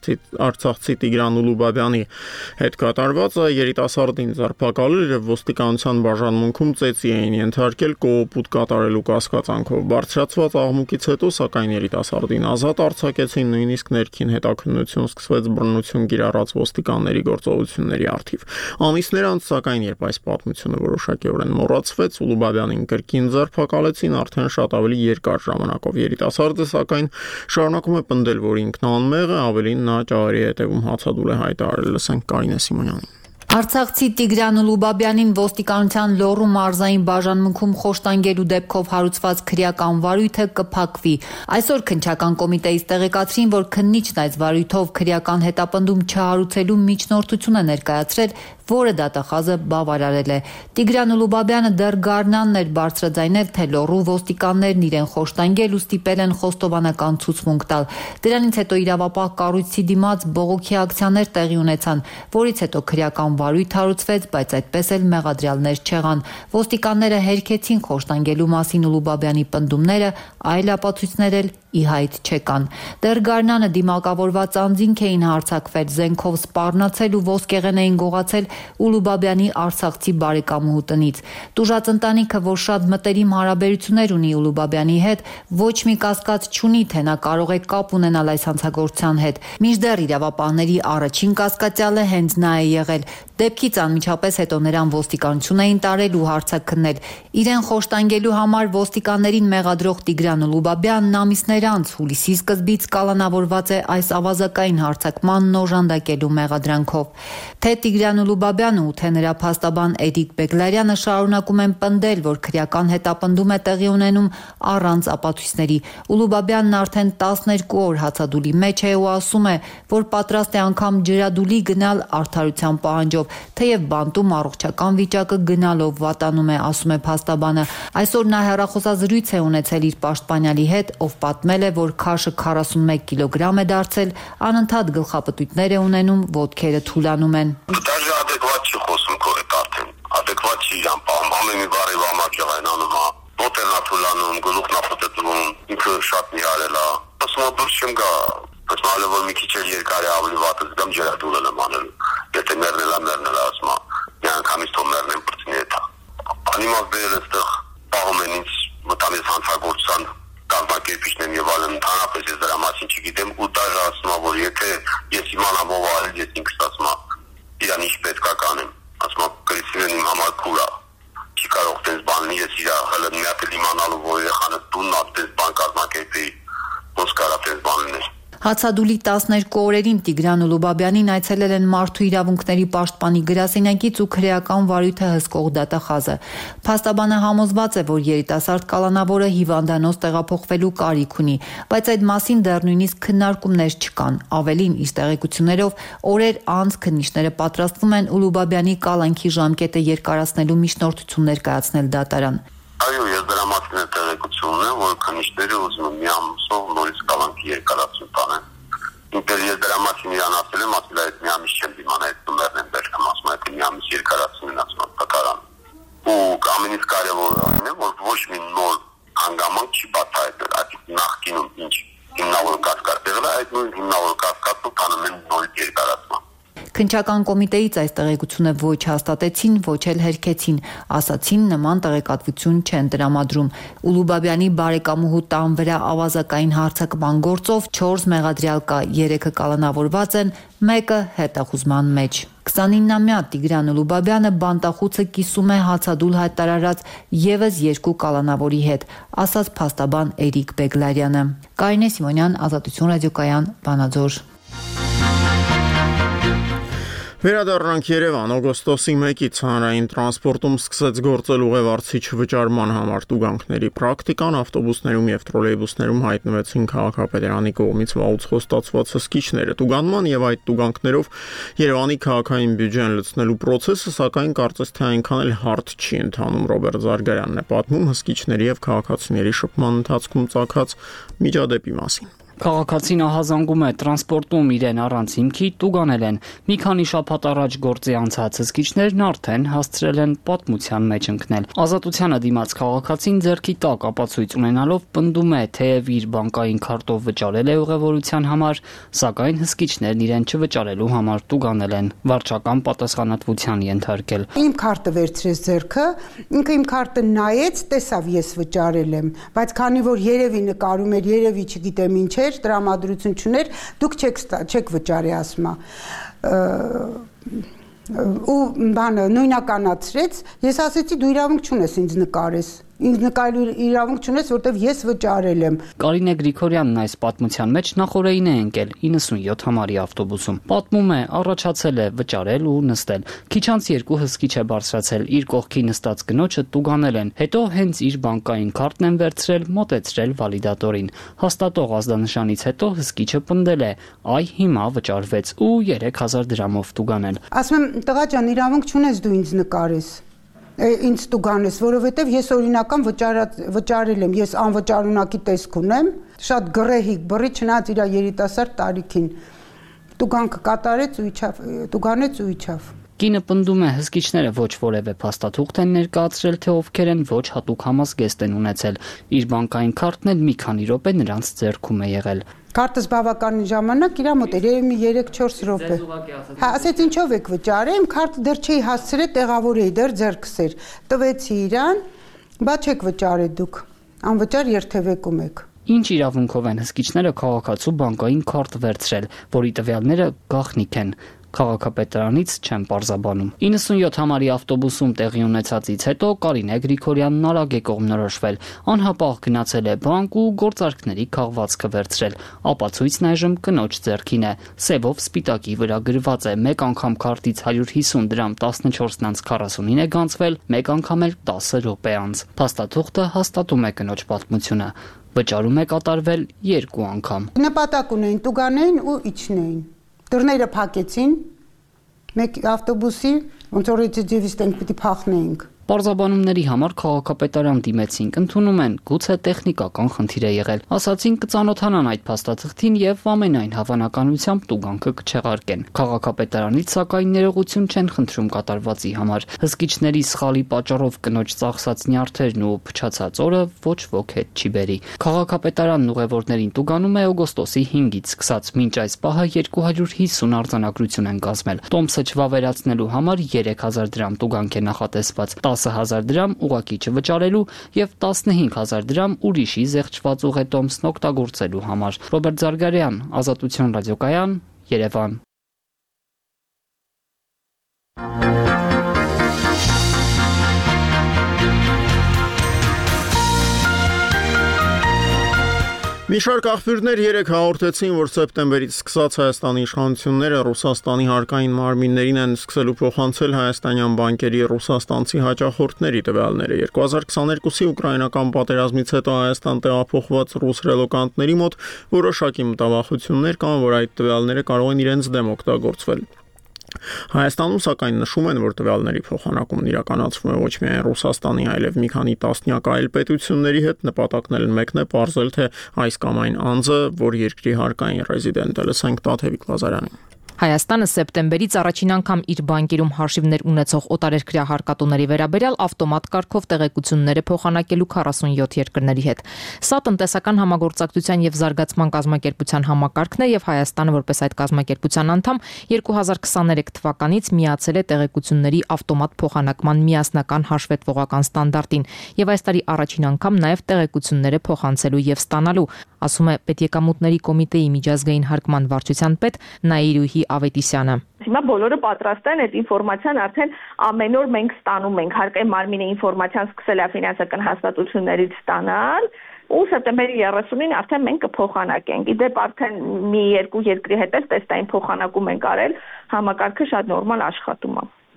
արցախցի Տիգրան Ուլուբաբյանի հետ կատարվածը երիտասարդին ձերբակալել եւ ոստիկանության բաժանմունքում ծեծի էին ենթարկել կողոպուտ կատարելու կասկածանքով բարձրացված աղմուկից հետո սակայն երիտասարդին ազատ արձակեցին նույնիսկ ներքին հետաքննություն սկսվեց բռնություն կիրառած ոստիկանների գործողությունների առթիվ Ամիսներ անց սակայն երբ այս պատմությունը որոշակիորեն մոռացվեց, Ուլուբաբյանին կրկին ձերբակալեցին արդեն շատ ավելի երկար ժամանակով երիտասարդը, սակայն շարունակում է պնդել, որ ինքն անմեղ է, ավելին նա ճաղերի հետևում հացադուլ է հայտարարել, լսենք Կարինե Սիմոնյանին։ Արցախցի Տիգրան Ուլուբաբյանին ոստիկանության Լոռու մարզային բաժանմունքում խոշտանգելու դեպքով հարուցված քրեական վարույթը կփակվի։ Այսօր քննչական կոմիտեից տեղեկացրին, որ քննիչն այս վարույթով քրեական հետապնդում չհարուցելու միջնորդություն է ներկայացրել, որը դատախազը բավարարել է։ Տիգրան Ուլուբաբյանը դեռ Գարնանն էր բարձրաձայնել, թե Լոռու ոստիկաններն իրեն խոշտանգել ու ստիպել են խոստովանական ցուցմունք տալ։ Դրանից հետո իրավապահ կառույցի դիմաց բողոքի ակցիաներ տեղի ունեցան, որից հետո քրեական վարույթ հարուցվեց, բայց այդպես էլ մեղադրյալներ չեղան։ Ոստիկանները հերքեցին խոշտանգելու մասին Ուլուբաբյանի պնդումները, այլ ապացույցներ էլ ի հայտ չեկան։ Դեռ Գարնանը դիմակավորված անձինք էին հարձակվել, զենքով սպառնացել ու ոսկեղեն էին գողացել Ուլուբաբյանի արցախցի բարեկամուհու տնից։ Տուժած ընտանիքը, որ շատ մտերիմ հարաբերություններ ունի Ուլուբաբյանի հետ, ոչ մի կասկած չունի, թե նա կարող է կապ ունենալ այս հանցագործության հետ։ Մինչդեռ իրավապահների առաջին կասկածյալը հենց նա է եղել։ Դեպքից անմիջապես հետո նրան ոստիկանություն էին տարել ու հարցաքննել։ Իրեն խոշտանգելու համար ոստիկաններին մեղադրող Տիգրան Ուլուբաբյանն ամիսներ անց հուլիսի սկզբից կալանավորված է այս ավազակային հարձակմանն օժանդակելու մեղադրանքով։ Թե Տիգրան Ուլուբաբյանը ու թե նրա փաստաբան Էդիկ Բեգլարյանը շարունակում են պնդել, որ քրեական հետապնդում է տեղի ունենում առանց ապացույցների։ Ուլուբաբյանն արդեն 12 օր հացադուլի մեջ է ու ասում է, որ պատրաստ է անգամ ջրադուլի գնալ արդարության պահանջով, թեև բանտում առողջական վիճակը գնալով վատանում է, ասում է փաստաբանը։ Այսօր նա հեռախոսազրույց է ունեցել իր պաշտպանյալի հետ, ով պատմել է, որ քաշը 41 կիլոգրամ է դարձել, անընդհատ գլխապտույտներ է ունենում, ոտքերը թուլանում են։ Դաժե adekvat չի խոսում քո հետ արդեն։ Adekvat չի իրան պահում, ամեն մի բառի վամաճղայնանում է։ Ոտերն է թուլանում, գլուխն է փոթեթվում, ինքը շատ նիհարել է։ Ասում եմ դուրս չեմ գա, բայց մալը որ մի քիչ երկար է ավելի վատը զգամ ջրադուլը եմ անել։ Եթե մեռնել ասում եմ, մի անգամից թող մեռնեմ բրծնի հետ։ Անիմաց դեր այստեղ պահում են ինձ մտամես հանցագործության կազմակերպիչներն եւ այլն, ընդհանրապես ես դրա մասին չգիտեմ ու դաժե ասում եմ, որ եթե ես իմանամ ով արել, ես ինքս ասում եմ, իրան ինչ պետք է կանեմ, ասում եմ, գրիչին իմ համար քուր է, չի կարող տես բան լինի, ես իրա հələ մի հատ իմանալու, որ երեխանը տունն է, տես բան կազմակերպի, ոնց կարա տես բան լինել։ Հացադուլի 12 օրերին Տիգրան Ուլուբաբյանին այցելել են Մարդու իրավունքների պաշտպանի գրասենյակից ու քրեական վարույթը հսկող դատախազը։ Փաստաբանը համոզված է, որ երիտասարդ կալանավորը հիվանդանոց տեղափոխվելու կարիք ունի, բայց այդ մասին դեռ նույնիսկ քննարկումներ չկան։ Ավելին, իր տեղեկություններով օրեր անց քննիչները պատրաստվում են Ուլուբաբյանի կալանքի ժամկետը երկարացնելու միջնորդություն ներկայացնել դատարան։ Այո, ես դրա մասին է տեղեկություն ունեմ, որ քննիչները ուզում են մի ամսով նորից կալանքի երկարացում տանեն։ Ինքս ես դրա մասին իրան ասել եմ, ասել այդ մի ամիս չեմ դիմանա այդ նումերն եմ վերջում, ասում եմ, մի ամիս երկարացումն ասում եմ դատարան։ Ու ամենից կարևորը այն է, որ ոչ մի նոր հանգամանք չի բացահայտել, այդ նախկինում ինչ հիմնավոր կասկածներ կա, այդ նույն հիմնավոր կասկածով տանում են նորից երկարացում։ Քննչական կոմիտեից այս տեղեկությունը ոչ հաստատեցին, ոչ էլ հերքեցին, ասացին նման տեղեկատվություն չեն տրամադրում։ Ուլուբաբյանի բարեկամուհու տան վրա ավազակային հարձակման գործով 4 մեղադրյալ կա, 3-ը կալանավորված են, 1-ը հետախուզման մեջ։ 29-ամյա Տիգրան Ուլուբաբյանը բանտախուցը կիսում է հացադուլ հայտարարած եւս 2 կալանավորի հետ, ասաց փաստաբան Էրիկ Բեգլարյանը։ Կարինե Սիմոնյան, Ազատություն ռադիոկայան, Վանաձոր։ Վերադառնանք Երևան, օգոստոսի 1-ից հանրային տրանսպորտում սկսեց գործել ուղևորցիչ վճարման համար տուգանքների պրակտիկան, ավտոբուսներում եւ տրոլեյբուսներում հայտնվեցին քաղաքապետարանի կողմից վաղուց խոստացված հսկիչները։ Տուգանման եւ այդ տուգանքներով Երևանի քաղաքային բյուջեն լցնելու process-ը սակայն կարծես թե այնքան էլ հարթ չի ընթանում։ Ռոբերտ Զարգարյանն է պատմում հսկիչների եւ քաղաքացիների շփման ընթացքում ծագած միջադեպի մասին։ Քաղաքացին ահազանգում է տրանսպորտում իրեն առանց հիմքի տուգանել են։ Մի քանի շաբաթ առաջ գործի անցած հսկիչներն արդեն հասցրել են պատմության մեջ ընկնել։ Ազատությանը դիմաց քաղաքացին ձեռքի տակ ապացույց ունենալով պնդում է, թեև իր բանկային քարտով վճարել է ուղևորության համար, սակայն հսկիչներն իրեն չվճարելու համար տուգանել են, վարչական պատասխանատվության ենթարկել։ Իմ քարտը վերցրեց ձեռքը, ինքը իմ քարտը նայեց, տեսավ ես վճարել եմ, բայց քանի որ երևի նկարում էր, երևի չգիտեմ ինչ էր, տրամադրություն չուներ, դուք չեք վճարի ասում է։ Ու բանը նույնականացրեց, ես ասեցի դու իրավունք չունես ինձ նկարես։ Ինձ նկարելու իրավունք չունես, որտեվ ես վճարել եմ։ Կարինե Գրիգորյանն այս պատմության մեջ նախորդին է ընկել 97 համարի ավտոբուսում։ Պատմում է, առաջացել է վճարել ու նստել։ Քիչ անց երկու հսկիչ է բարձրացել, իր կողքի նստած կնոջը տուգանել են։ Հետո հենց իր բանկային քարտն են վերցրել, մոտեցրել վալիդատորին։ Հաստատող ազդանշանից հետո հսկիչը պնդել է. «Այ հիմա վճարվեց» ու 3000 դրամով տուգանել։ Ասում եմ, տղա ջան, իրավունք չունես դու ինձ նկարես։ Ինձ տուգանես, որովհետև ես օրինական վճարել եմ, ես անվճարունակի տեսք ունեմ, շատ գրեհիկ, բռի չնայած իր երիտասարդ տարիքին, տուգանքը կատարեց ու իջավ։ Կինը պնդում է, հսկիչները ոչ որևէ փաստաթուղթ են ներկայացրել, թե ովքեր են, ոչ հատուկ համազգեստ են ունեցել։ Իր բանկային քարտն էլ մի քանի րոպե նրանց ձեռքում է եղել։ Քարտս բավական ժամանակ իր մոտ էր, երևի 3-4 րոպե։ Հա, ասեց ինչով եք վճարել, քարտը դեռ չէի հասցրել, տեղավոր էի, դեռ ձեռքս էր։ Տվեցի իրան, բա չեք վճարել դուք, անվճար երթևեկում եք։ Ինչ իրավունքով են հսկիչները քաղաքացու բանկային քարտ վերցրել, որի տվյալները գաղտնիք են։ Քաղաքապետարանից չեն պարզաբանում։ 97 համարի ավտոբուսում տեղի ունեցածից հետո Կարինե Գրիգորյանն արագ է կողմնորոշվել, անհապաղ գնացել է բանկ ու գործարքների քաղվածքը վերցրել։ Ապացույցն այժմ կնոջ ձեռքին է։ Սևով սպիտակի վրա գրված է՝ մեկ անգամ քարտից 150 դրամ 14:49 է գանձվել, մեկ անգամ էլ 10 րոպե անց։ Փաստաթուղթը հաստատում է կնոջ պատմությունը։ Վճարում է կատարվել 2 անգամ։ Նպատակ ունեին տուգանեին ու իջնեին։ Դռները փակեցին, մեկ ավտոբուսի, ոնց որ էջևից տենք պիտի փախնեինք։ Պարզաբանումների համար քաղաքապետարան դիմեցինք, ընդունում են, գուցե տեխնիկական խնդիր է եղել։ Ասացին կծանոթանան այդ փաստաթղթին եւ ամենայն հավանականությամբ տուգանքը կչեղարկեն։ Քաղաքապետարանից սակայն ներողություն չեն խնդրում կատարվածի համար։ Հսկիչների սխալի պատճառով կնոջ ծախսած նյարդերն ու փչացած օրը ոչ ոք հետ չի բերի։ Քաղաքապետարանն ուղևորներին տուգանում է օգոստոսի 5-ից սկսած, մինչ այս պահը 250 արձանագրություն են կազմել։ Տոմսը չվավերացնելու համար 3000 դրամ տուգանք է նախատեսված։ 10,000 դրամ ուղակի չվճարելու եւ 15,000 դրամ ուրիշի զեղչված ուղետոմսն օգտագործելու համար։ Ռոբերտ Զարգարյան, Ազատություն ռադիոկայան, Երևան։ Մի շարք աղբյուրներ 3 հաղորդեցին, որ սեպտեմբերից սկսած Հայաստանի իշխանությունները Ռուսաստանի հարկային մարմիններին են սկսելու փոխանցել հայաստանյան բանկերի ռուսաստանցի հաճախորդների տվյալները։ 2022-ի ուկրաինական պատերազմից հետո Հայաստան տեղափոխված ռուս ռելոկանտների մոտ որոշակի մտավախություններ կան, որ այդ տվյալները կարող են իրենց դեմ օգտագործվել։ Հայաստանում սակայն նշում են, որ տվյալների փոխանակումն իրականացվում է ոչ միայն Ռուսաստանի, այլև մի քանի տասնյակ այլ պետությունների հետ, նպատակն էլ մեկն է պարզել, թե այս կամ այն անձը, որ երկրի հարկային ռեզիդենտ է։ Լսենք Տաթևիկ Լազարյանին։ Հայաստանը սեպտեմբերից առաջին անգամ իր բանկերում հաշիվներ ունեցող օտարերկրյա հարկատուների վերաբերյալ ավտոմատ կարգով տեղեկությունները փոխանակելու 47 երկրների հետ։ Սա տնտեսական համագործակցության եւ զարգացման կազմակերպության համակարգն է եւ Հայաստանը որպես այդ կազմակերպության անդամ 2023 թվականից միացել է տեղեկությունների ավտոմատ փոխանակման միասնական հաշվետվողական ստանդարտին եւ այս տարի առաջին անգամ նաեւ տեղեկությունները փոխանցելու եւ ստանալու, ասում է Պետեկամուտների կոմիտեի միջազգային հարկման վարչության պետ Նաիրուհի Ավետիսյանը։ Հիմա բոլորը պատրաստ են այդ ինֆորմացիան արդեն ամեն օր մենք ստանում ենք, հարկային մարմինը ինֆորմացիան սկսել է ֆինանսական հաստատություններից ստանալ ու սեպտեմբերի 30-ին արդեն մենք կփոխանակենք։ Իդեպ արդեն մի երկու երկրի հետ էլ տեստային փոխանակում ենք արել, համակարգը շատ նորմալ աշխատում է։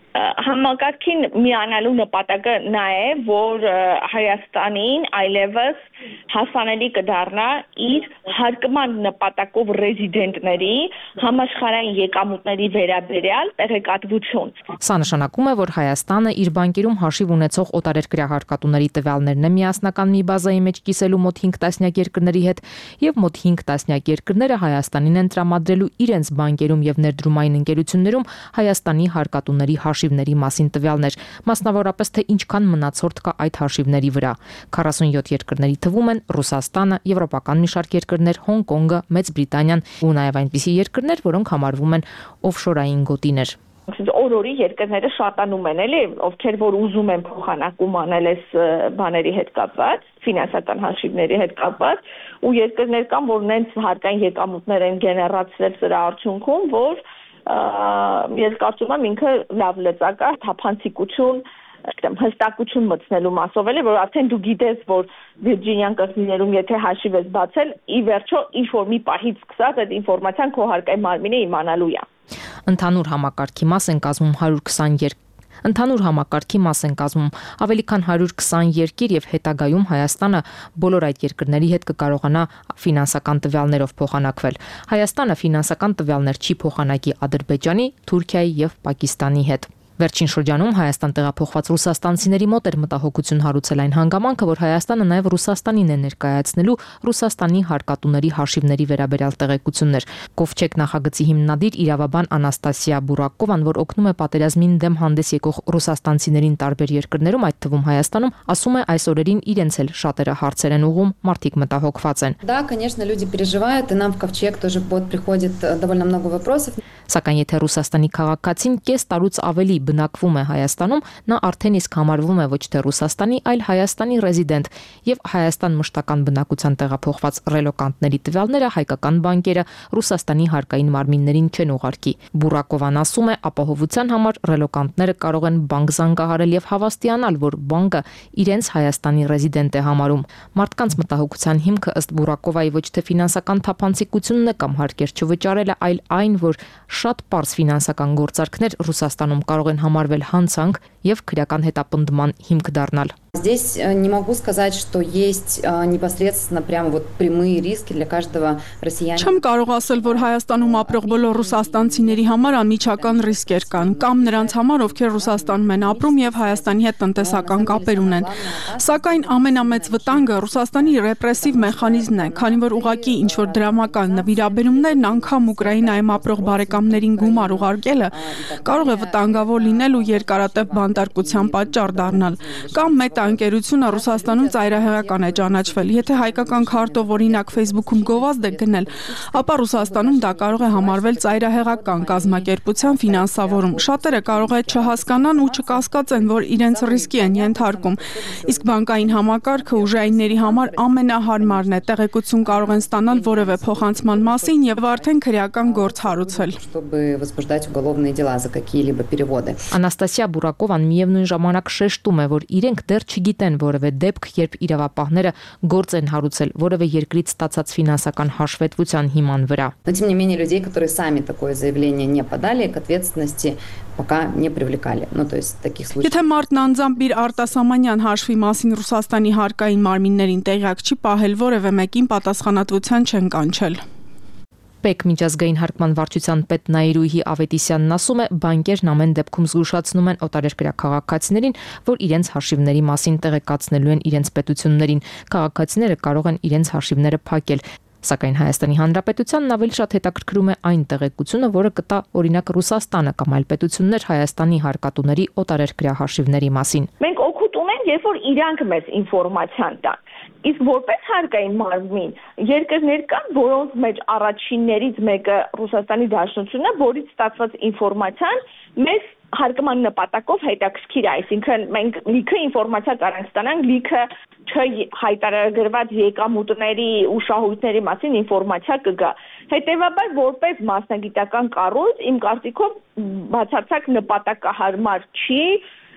Համակարգին միանալու նպատակը նա է, որ Հայաստանին այլևս հասանելի կդառնա իր հարկման նպատակով ռեզիդենտների համաշխարհային եկամուտների վերաբերյալ տեղեկատվություն։ Սա նշանակում է, որ Հայաստանը իր բանկերում հաշիվ ունեցող օտարերկրյա հարկատուների տվյալներն է միասնական մի բազայի մեջ կիսելու մոտ 5 տասնյակ երկրների հետ եւ մոտ 5 տասնյակ երկրները Հայաստանին են տրամադրելու իրենց բանկերում եւ ներդրումային ընկերություններում Հայաստանի հարկատուների հաշիվների մասին տվյալներ, մասնավորապես թե ինչքան մնացորդ կա այդ հաշիվների վրա։ 47 երկրների թվում են Ռուսաստանը, Եվրոպական մի շարք երկրներ, Հոնկոնգը, Մեծ Բրիտանիան ու նաեւ այնպիսի երկրներ, որոնք համարվում են օֆշորային գոտիներ։ Օրորի երկրները շատանում են, էլի, ովքեր որ ուզում են փոխանակում անել այս բաների հետ կապված, ֆինանսական հաշիվների հետ կապված, ու երկրներ կան, որ նենց հարկային եկամուտներ են գեներացրել սրա արդյունքում, որ ես կարծում եմ ինքը լավ լծակ է, թափանցիկություն, հստակություն մտցնելու մասով էլի, որ արդեն դու գիտես, որ Վիրջինիան կղզիներում եթե հաշիվ ես բացել, ի վերջո ինչ-որ մի պահից սկսած այդ ինֆորմացիան քո հարկային մարմինը իմանալու է։ Ընդհանուր համակարգի մաս են կազմում 120 Ընդհանուր համակարգի մաս են կազմում ավելի քան 120 երկիր եւ հետագայում Հայաստանը բոլոր այդ երկրների հետ կկարողանա ֆինանսական տվյալներով փոխանակվել։ Հայաստանը ֆինանսական տվյալներ չի փոխանակի Ադրբեջանի, Թուրքիայի եւ Պակիստանի հետ։ Վերջին շրջանում Հայաստան տեղափոխված ռուսաստանցիների մոտ էր մտահոգություն հարուցել այն հանգամանքը, որ Հայաստանը նաև Ռուսաստանին է ներկայացնելու Ռուսաստանի հարկատուների հաշիվների վերաբերյալ տեղեկություններ։ Կովչեկ նախագծի հիմնադիր իրավաբան Անաստասիա Բուրակովան, որ օգնում է պատերազմին դեմ հանդես եկող ռուսաստանցիներին տարբեր երկրներում, այդ թվում Հայաստանում, ասում է այս օրերին իրենց էլ շատերը հարցեր են ուղում, մարդիկ մտահոգված են։ Да, конечно, люди переживают, и нам в Ковчег тоже приходит довольно много вопросов. Սակայն եթե Ռուսաստանի քաղաքացին կես տարուց ավելի բնակվում է Հայաստանում, նա արդեն իսկ համարվում է ոչ թե Ռուսաստանի, այլ Հայաստանի ռեզիդենտ, եւ Հայաստան մշտական բնակության տեղափոխված ռելոկանտների տվյալները հայկական բանկերը Ռուսաստանի հարկային մարմիններին չեն ուղարկի։ Բուրակովան ասում է, ապահովության համար ռելոկանտները կարող են բանկ զանգահարել եւ հավաստիանալ, որ բանկը իրենց Հայաստանի ռեզիդենտ է համարում։ Մարդկանց մտահոգության հիմքը ըստ Բուրակովայի ոչ թե ֆինանսական թափանցիկությունն է կամ հարկեր չվճարելը, այլ այն, որ շատ պարզ ֆինանսական գործարքներ Ռուսաստանում կարող են համարվել հանցանք եւ քրեական հետապնդման հիմք դառնալ։ Здесь не могу сказать, что есть непосредственно прямо вот прямые риски для каждого россиянина. Չեմ կարող ասել, որ Հայաստանում ապրող բոլոր ռուսաստանցիների համար անմիջական ռիսկեր կան, կամ նրանց համար, ովքեր Ռուսաստանում են ապրում եւ Հայաստանի հետ տնտեսական կապեր ունեն։ Սակայն ամենամեծ վտանգը Ռուսաստանի ռեպրեսիվ մեխանիզմն է, քանի որ ուղղակի ինչ որ դրամական նվիրաբերումներն անգամ Ուկրաինայում ապրող բարեկամներին գումար ուղարկելը կարող է վտանգավոր լինել ու երկարատև բանտարկության պատճառ դառնալ, կամ ընկերությունը Ռուսաստանում ծայրահեղական է ճանաչվել։ Եթե հայկական քարտով օրինակ Facebook-ում գովազդ է գնել, ապա Ռուսաստանում դա կարող է համարվել ծայրահեղական կազմակերպության ֆինանսավորում։ Շատերը կարող է չհասկանան ու չկասկածեն, որ իրենց ռիսկի են ենթարկում։ Իսկ բանկային համակարգը ուժայինների համար ամենահարմարն է, տեղեկություն կարող են ստանալ որևէ փոխանցման մասին եւ արդեն քրեական գործ հարուցել։ Անաստասիա Բուրակովան միևնույն ժամանակ շեշտում է, որ իրենք դեռ չգիտեն որևէ դեպք, երբ իրավապահները գործ են հարուցել որևէ երկրից ստացած ֆինանսական հաշվետվության հիման վրա։ Но тем не менее людей, которые сами такое заявление не подали, к ответственности пока не привлекали. Ну то есть таких случаев. Եթե մարդն անձամբ իր արտասահմանյան հաշվի մասին Ռուսաստանի հարկային մարմիններին տեղյակ չի պահել, որևէ մեկին պատասխանատվության չեն կանչել։ Պեկ միջազգային հարկման վարչության պետ Նաիրուհի Ավետիսյանն ասում է, բանկերն ամեն դեպքում զգուշացնում են օտարերկրյա քաղաքացիներին, որ իրենց հաշիվների մասին տեղեկացնելու են իրենց պետություններին։ Քաղաքացիները կարող են իրենց հաշիվները փակել։ Սակայն Հայաստանի Հանրապետությանն ավելի շատ հետաքրքրում է այն տեղեկությունը, որը կտա օրինակ Ռուսաստանը կամ այլ պետություններ Հայաստանի հարկատուների օտարերկրյա հաշիվների մասին։ Մենք օգուտ ունենք, երբ որ իրանք մեզ ինֆորմացիան տան։ Իսկ որպես հարկային մարմին երկրներ կան, որոնց մեջ առաջիններից մեկը Ռուսաստանի Դաշնությունն է, որից ստացված ինֆորմացիան մեզ հարկման նպատակով հետաքրքիր է, այսինքն մենք լիքը ինֆորմացիա կարող ստանանք, լիքը չհայտարարագրված եկամուտների ու շահույթների մասին ինֆորմացիա կգա։ Հետևաբար որպես մասնագիտական կառույց իմ կարծիքով բացարձակ նպատակահարմար չի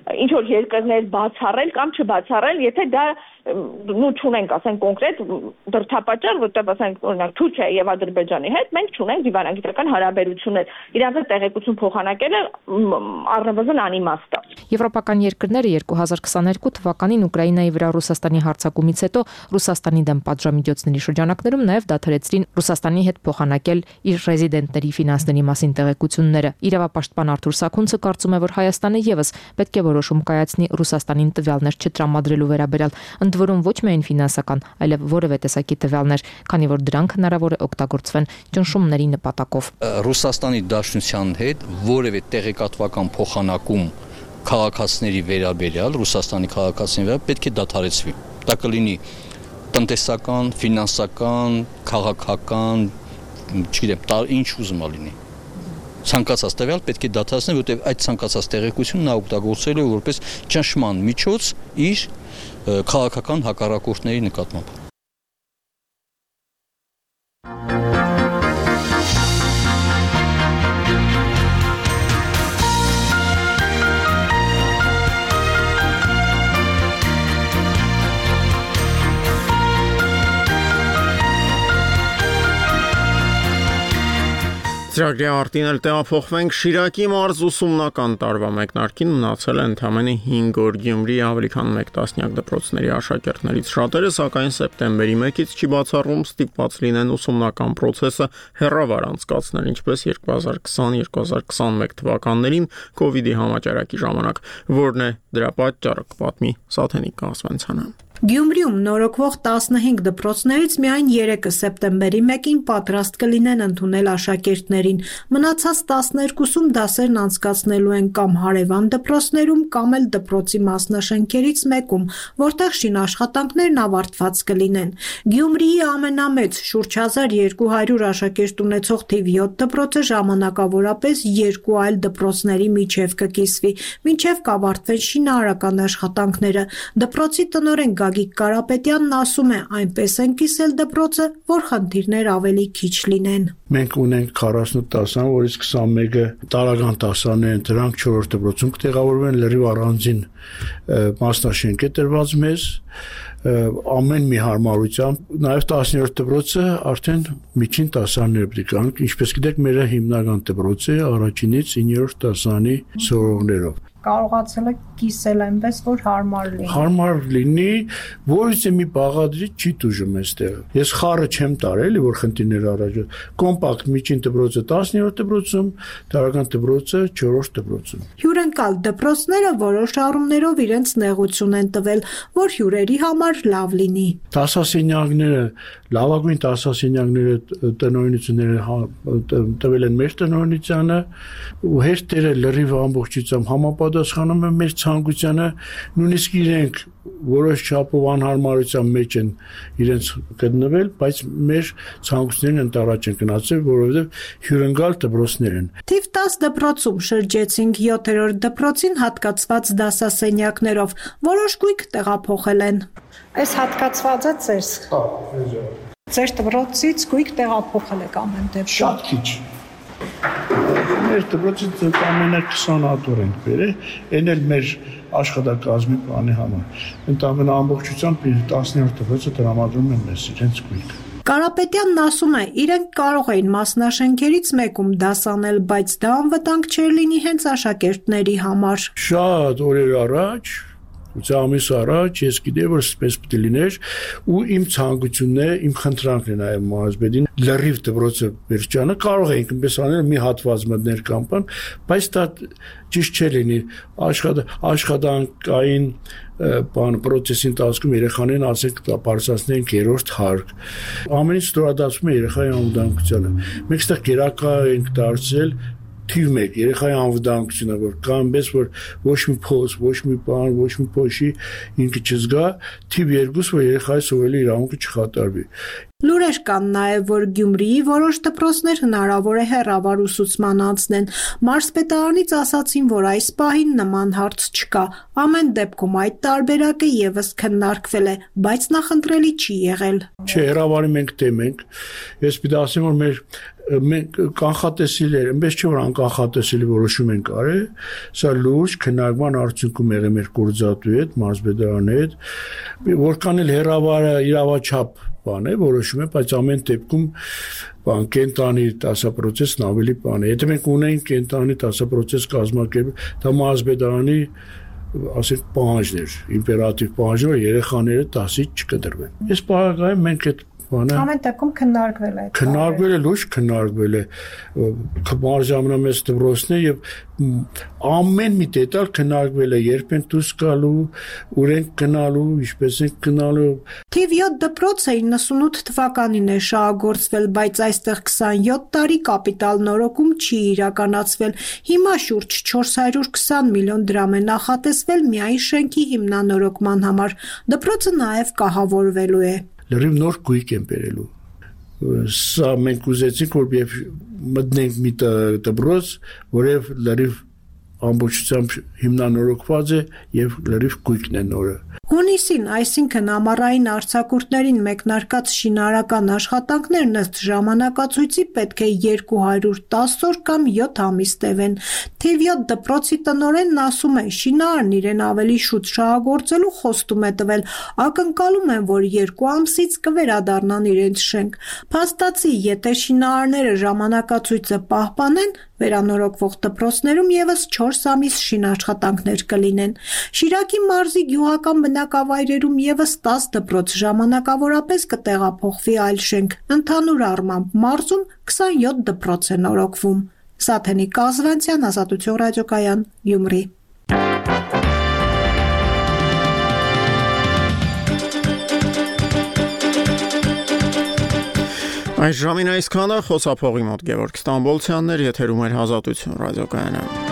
ինչ որ երկրներ բացառել կամ չբացառել, եթե դա չունենք, ասենք կոնկրետ դրդապատճառ, որտեղ ասենք օրինակ Թուրքիա եւ Ադրբեջանի հետ մենք չունենք դիվանագիտական հարաբերություններ։ Իրանց հետ տեղեկություն փոխանակելը առնվազն անիմաստ է։ Եվրոպական երկրները 2022 թվականին Ուկրաինայի վրա Ռուսաստանի հարձակումից հետո Ռուսաստանի դեմ պատժամիջոցների շրջանակներում նաև դադարեցրին Ռուսաստանի հետ փոխանակել իր ռեզիդենտների ֆինանսների մասին տեղեկությունները։ Իրավապաշտպան Արթուր Սաքունցը կարծում է, որ Հայաստանը եւս պետք է որոշում կայացնի Ռուսաստանին տվյալներ չտրամադրելու վերաբերյալ, ընդ որում ոչ միայն ֆինանսական, այլև որևէ տեսակի տվյալներ, քանի որ դրանք հնարավոր է օգտագործվեն ճնշումների նպատակով։ Ռուսաստանի Դաշնության հետ որևէ տեղեկատվական փոխանակում քաղաքացիների վերաբերյալ, Ռուսաստանի քաղաքացիների վերաբերյալ պետք է դադարեցվի։ Դա կլինի տնտեսական, ֆինանսական, քաղաքական, չգիտեմ, ինչ ուզում լինի։ Ցանկացած տվյալ պետք է դադարեցնել, որտեղ այդ ցանկացած տեղեկությունը նա օգտագործելու է որպես ճնշման միջոց իր քաղաքական հակառակորդների նկատմամբ։ Ծրագրի արտին էլ տեղափոխվենք Շիրակի մարզ ուսումնական տարվա մեկնարկին մնացել է ընդամենը 5 օր Գյումրի ավելի քան 1 տասնյակ դպրոցների աշակերտներից շատերը, սակայն սեպտեմբերի 1-ից չի բացառում ստիպված լինեն ուսումնական process-ը հեռավար անցկացնել, ինչպես 2020-2021 թվականներին COVID-ի համաճարակի ժամանակ, որն է դրա պատճառը, կպատմի Սաթենիկ Կասվենցյանը։ Գյումրիում նորոգվող 15 դպրոցներից միայն 3-ը սեպտեմբերի 1-ին պատրաստ կլինեն ընդունել աշակերտներին։ Մնացած 12-ում դասերն անցկացնելու են կամ հարևան դպրոցներում, կամ էլ դպրոցի մասնաշենքերից մեկում, որտեղ շինաշխատանքներն ավարտված կլինեն։ Գյումրիի ամենամեծ շուրջ 1200 աշակերտ ունեցող թիվ 7 դպրոցը ժամանակավորապես 2 այլ դպրոցների միջև կկիսվի, մինչև կավարտվեն շինարարական աշխատանքները։ Դպրոցի տնօրեն Գագիկ Կարապետյանն ասում է, այնպես են կիսել դպրոցը, որ խնդիրներ ավելի քիչ լինեն։ Մենք ունենք 48 տասան, որից 21-ը տարական տասաններ են, դրանք 4-րդ դպրոցում կտեղավորվեն, լրիվ առանձին մասնաշենք է տրված մեզ, ամեն մի հարմարությամբ, նաև 10-րդ դպրոցը արդեն միջին տասաններ պետք է, ինչպես գիտեք, մեր հիմնական դպրոցը առաջինից 9-րդ տասանի սովորողներով։ Կարողացել եք կիսել այնպես, որ հարմար լինի։ Հարմար լինի, որից մի բաղադրի չի դժում այստեղ։ Ես խառը չեմ տարել, որ խնդիրներ առաջ։ Կոմպակտ միջին դպրոցը 10-րդ դպրոցում, տարական դպրոցը 4-րդ դպրոցում։ Հյուրընկալ դպրոցները որոշ առումներով իրենց նեղություն են տվել, որ հյուրերի համար լավ լինի։ Դասասենյակները, լավագույն դասասենյակները տնօրինությունները տվել են մեր տնօրինությանը, ու հերթերը լրիվ ամբողջությամբ համապատասխանում են մեր ցանկությանը, նույնիսկ իրենք որոշ չափով անհարմարության մեջ են իրենց գտնվել, բայց մեր ցանկություններն ընդառաջ են գնացել, որովհետև հյուրընկալ դպրոցներ են։ Թիվ 10 դպրոցում շրջեցինք 7-րդ դպրոցին հատկացված դասասենյակներով, որոշ գույք տեղափոխել են։ Այս հատկացվածը ձեզ։ Ձեր դպրոցից գույք տեղափոխել եք ամեն դեպքում։ Շատ քիչ։ Մեր դպրոցից ամենը 20 հատոր ենք բերել, այն էլ մեր աշխատակազմի բանի համար։ Ընդամենը ամբողջությամբ 10-րդ դպրոցը տրամադրում են մեզ իրենց գույք։ Կարապետյանն ասում է, իրենք կարող էին մասնաշենքերից մեկում դաս անել, բայց դա անվտանգ չէր լինի հենց աշակերտների համար։ Շատ օրեր առաջ, ամիս առաջ ես գիտեի, որ սպես պետք է լիներ, ու իմ ցանկությունն է, իմ խնդրանքն է նաև մարզպետին, լրիվ դպրոցը վերջանը կարող էինք այնպես անել, մի հատված մտներ կամ բան, բայց դա ճիշտ չէ լինի, աշխատանքային բան process-ի ընթացքում երեխաներին ասենք բարձրացնենք 3-րդ հարկ։ Ամենից ստորադասում է երեխայի անվտանգությանը։ Մենք այստեղ գերակա ենք դարձել թիվ 1 երեխայի անվտանգությունը, որ կանպես որ ոչ մի փոս, ոչ մի բան, ոչ մի փոշի ինքը չզգա, թիվ 2 որ երեխայի սովորելի իրավունքը չխաթարվի։ Լուրեր կան նաև, որ Գյումրիի որոշ դպրոցներ հնարավոր է հեռավար ուսուցման անցնեն։ Մարզպետարանից ասացին, որ այս պահին նման հարց չկա։ Ամեն դեպքում այդ տարբերակը եւս քննարկվել է, բայց նախընտրելի չի եղել։ Չէ, հեռավարի մենք դեմ ենք։ Ես պիտի ասեմ, որ մեր մենք կանխատեսիլեր, այնպես չէ որ անկանխատեսելի որոշում ենք արել, սա լուրջ քննարկման արդյունքում եղել մեր գործատուի հետ, մարզպետարանի հետ, որքան էլ հերավարը իրավաչափ բան է, որոշում է, բայց ամեն դեպքում կենտանի դասապրոցեսն ավելի բան է։ Եթե մենք ունենք կենտանի դասապրոցես կազմակերպել, դա մարզպետարանի ասենք պահանջներ, իմպերատիվ պահանջներ, երեխաները դասից չկտրվեն։ Այս պարագայում մենք այդ Ամեն դեպքում քննարկվել է։ Քննարկվել է, լուրջ քննարկվել է մարզամնամեծ դպրոցն է եւ ամեն մի դետալ քննարկվել է, երբ են դուրս գալու, ուր են գնալու, ինչպես են գնալու։ Թիվ 7 դպրոցը 98 թվականին է շահագործվել, բայց այստեղ 27 տարի կապիտալ նորոգում չի իրականացվել։ Հիմա շուրջ 420 միլիոն դրամ է նախատեսվել միայն շենքի հիմնանորոգման համար։ Դպրոցը նաև կահավորվելու է։ Լրիվ նոր գույք են բերելու։ Սա մենք ուզեցինք, որ եւ մտնենք մի դպրոց, որև լրիվ ամբողջությամբ հիմնանորոգված է եւ լրիվ գույքն է նորը։ Հունիսին, այսինքն ամառային արձակուրդներին մեկնարկած շինարարական աշխատանքներն ըստ ժամանակացույցի պետք է 210 օր կամ 7 ամիս տևեն։ Թիվ 7 դպրոցի տնօրենն ասում է, շինարարն իրեն ավելի շուտ շահագործելու խոստում է տվել, ակնկալում են, որ 2 ամսից կվերադառնան իրենց շենք։ Փաստացի, եթե շինարարները ժամանակացույցը պահպանեն, վերանորոգվող դպրոցներում եւս 4 ամիս շինաշխատանքներ կլինեն։ Շիրակի մարզի գյուղական բնակավայրերում եւս 10 դպրոց ժամանակավորապես կտեղափոխվի այլ շենք։ Ընդհանուր առմամբ մարզում 27 դպրոց է նորոգվում։ Սաթենիկ Կազվանցյան, Ազատություն ռադիոկայան, Գյումրի։ Այս ժամին այսքանը խոսափողի մոտ Գևորգ Ստամբոլցյանն էր, եթերում էր Ազատություն ռադիոկայանը։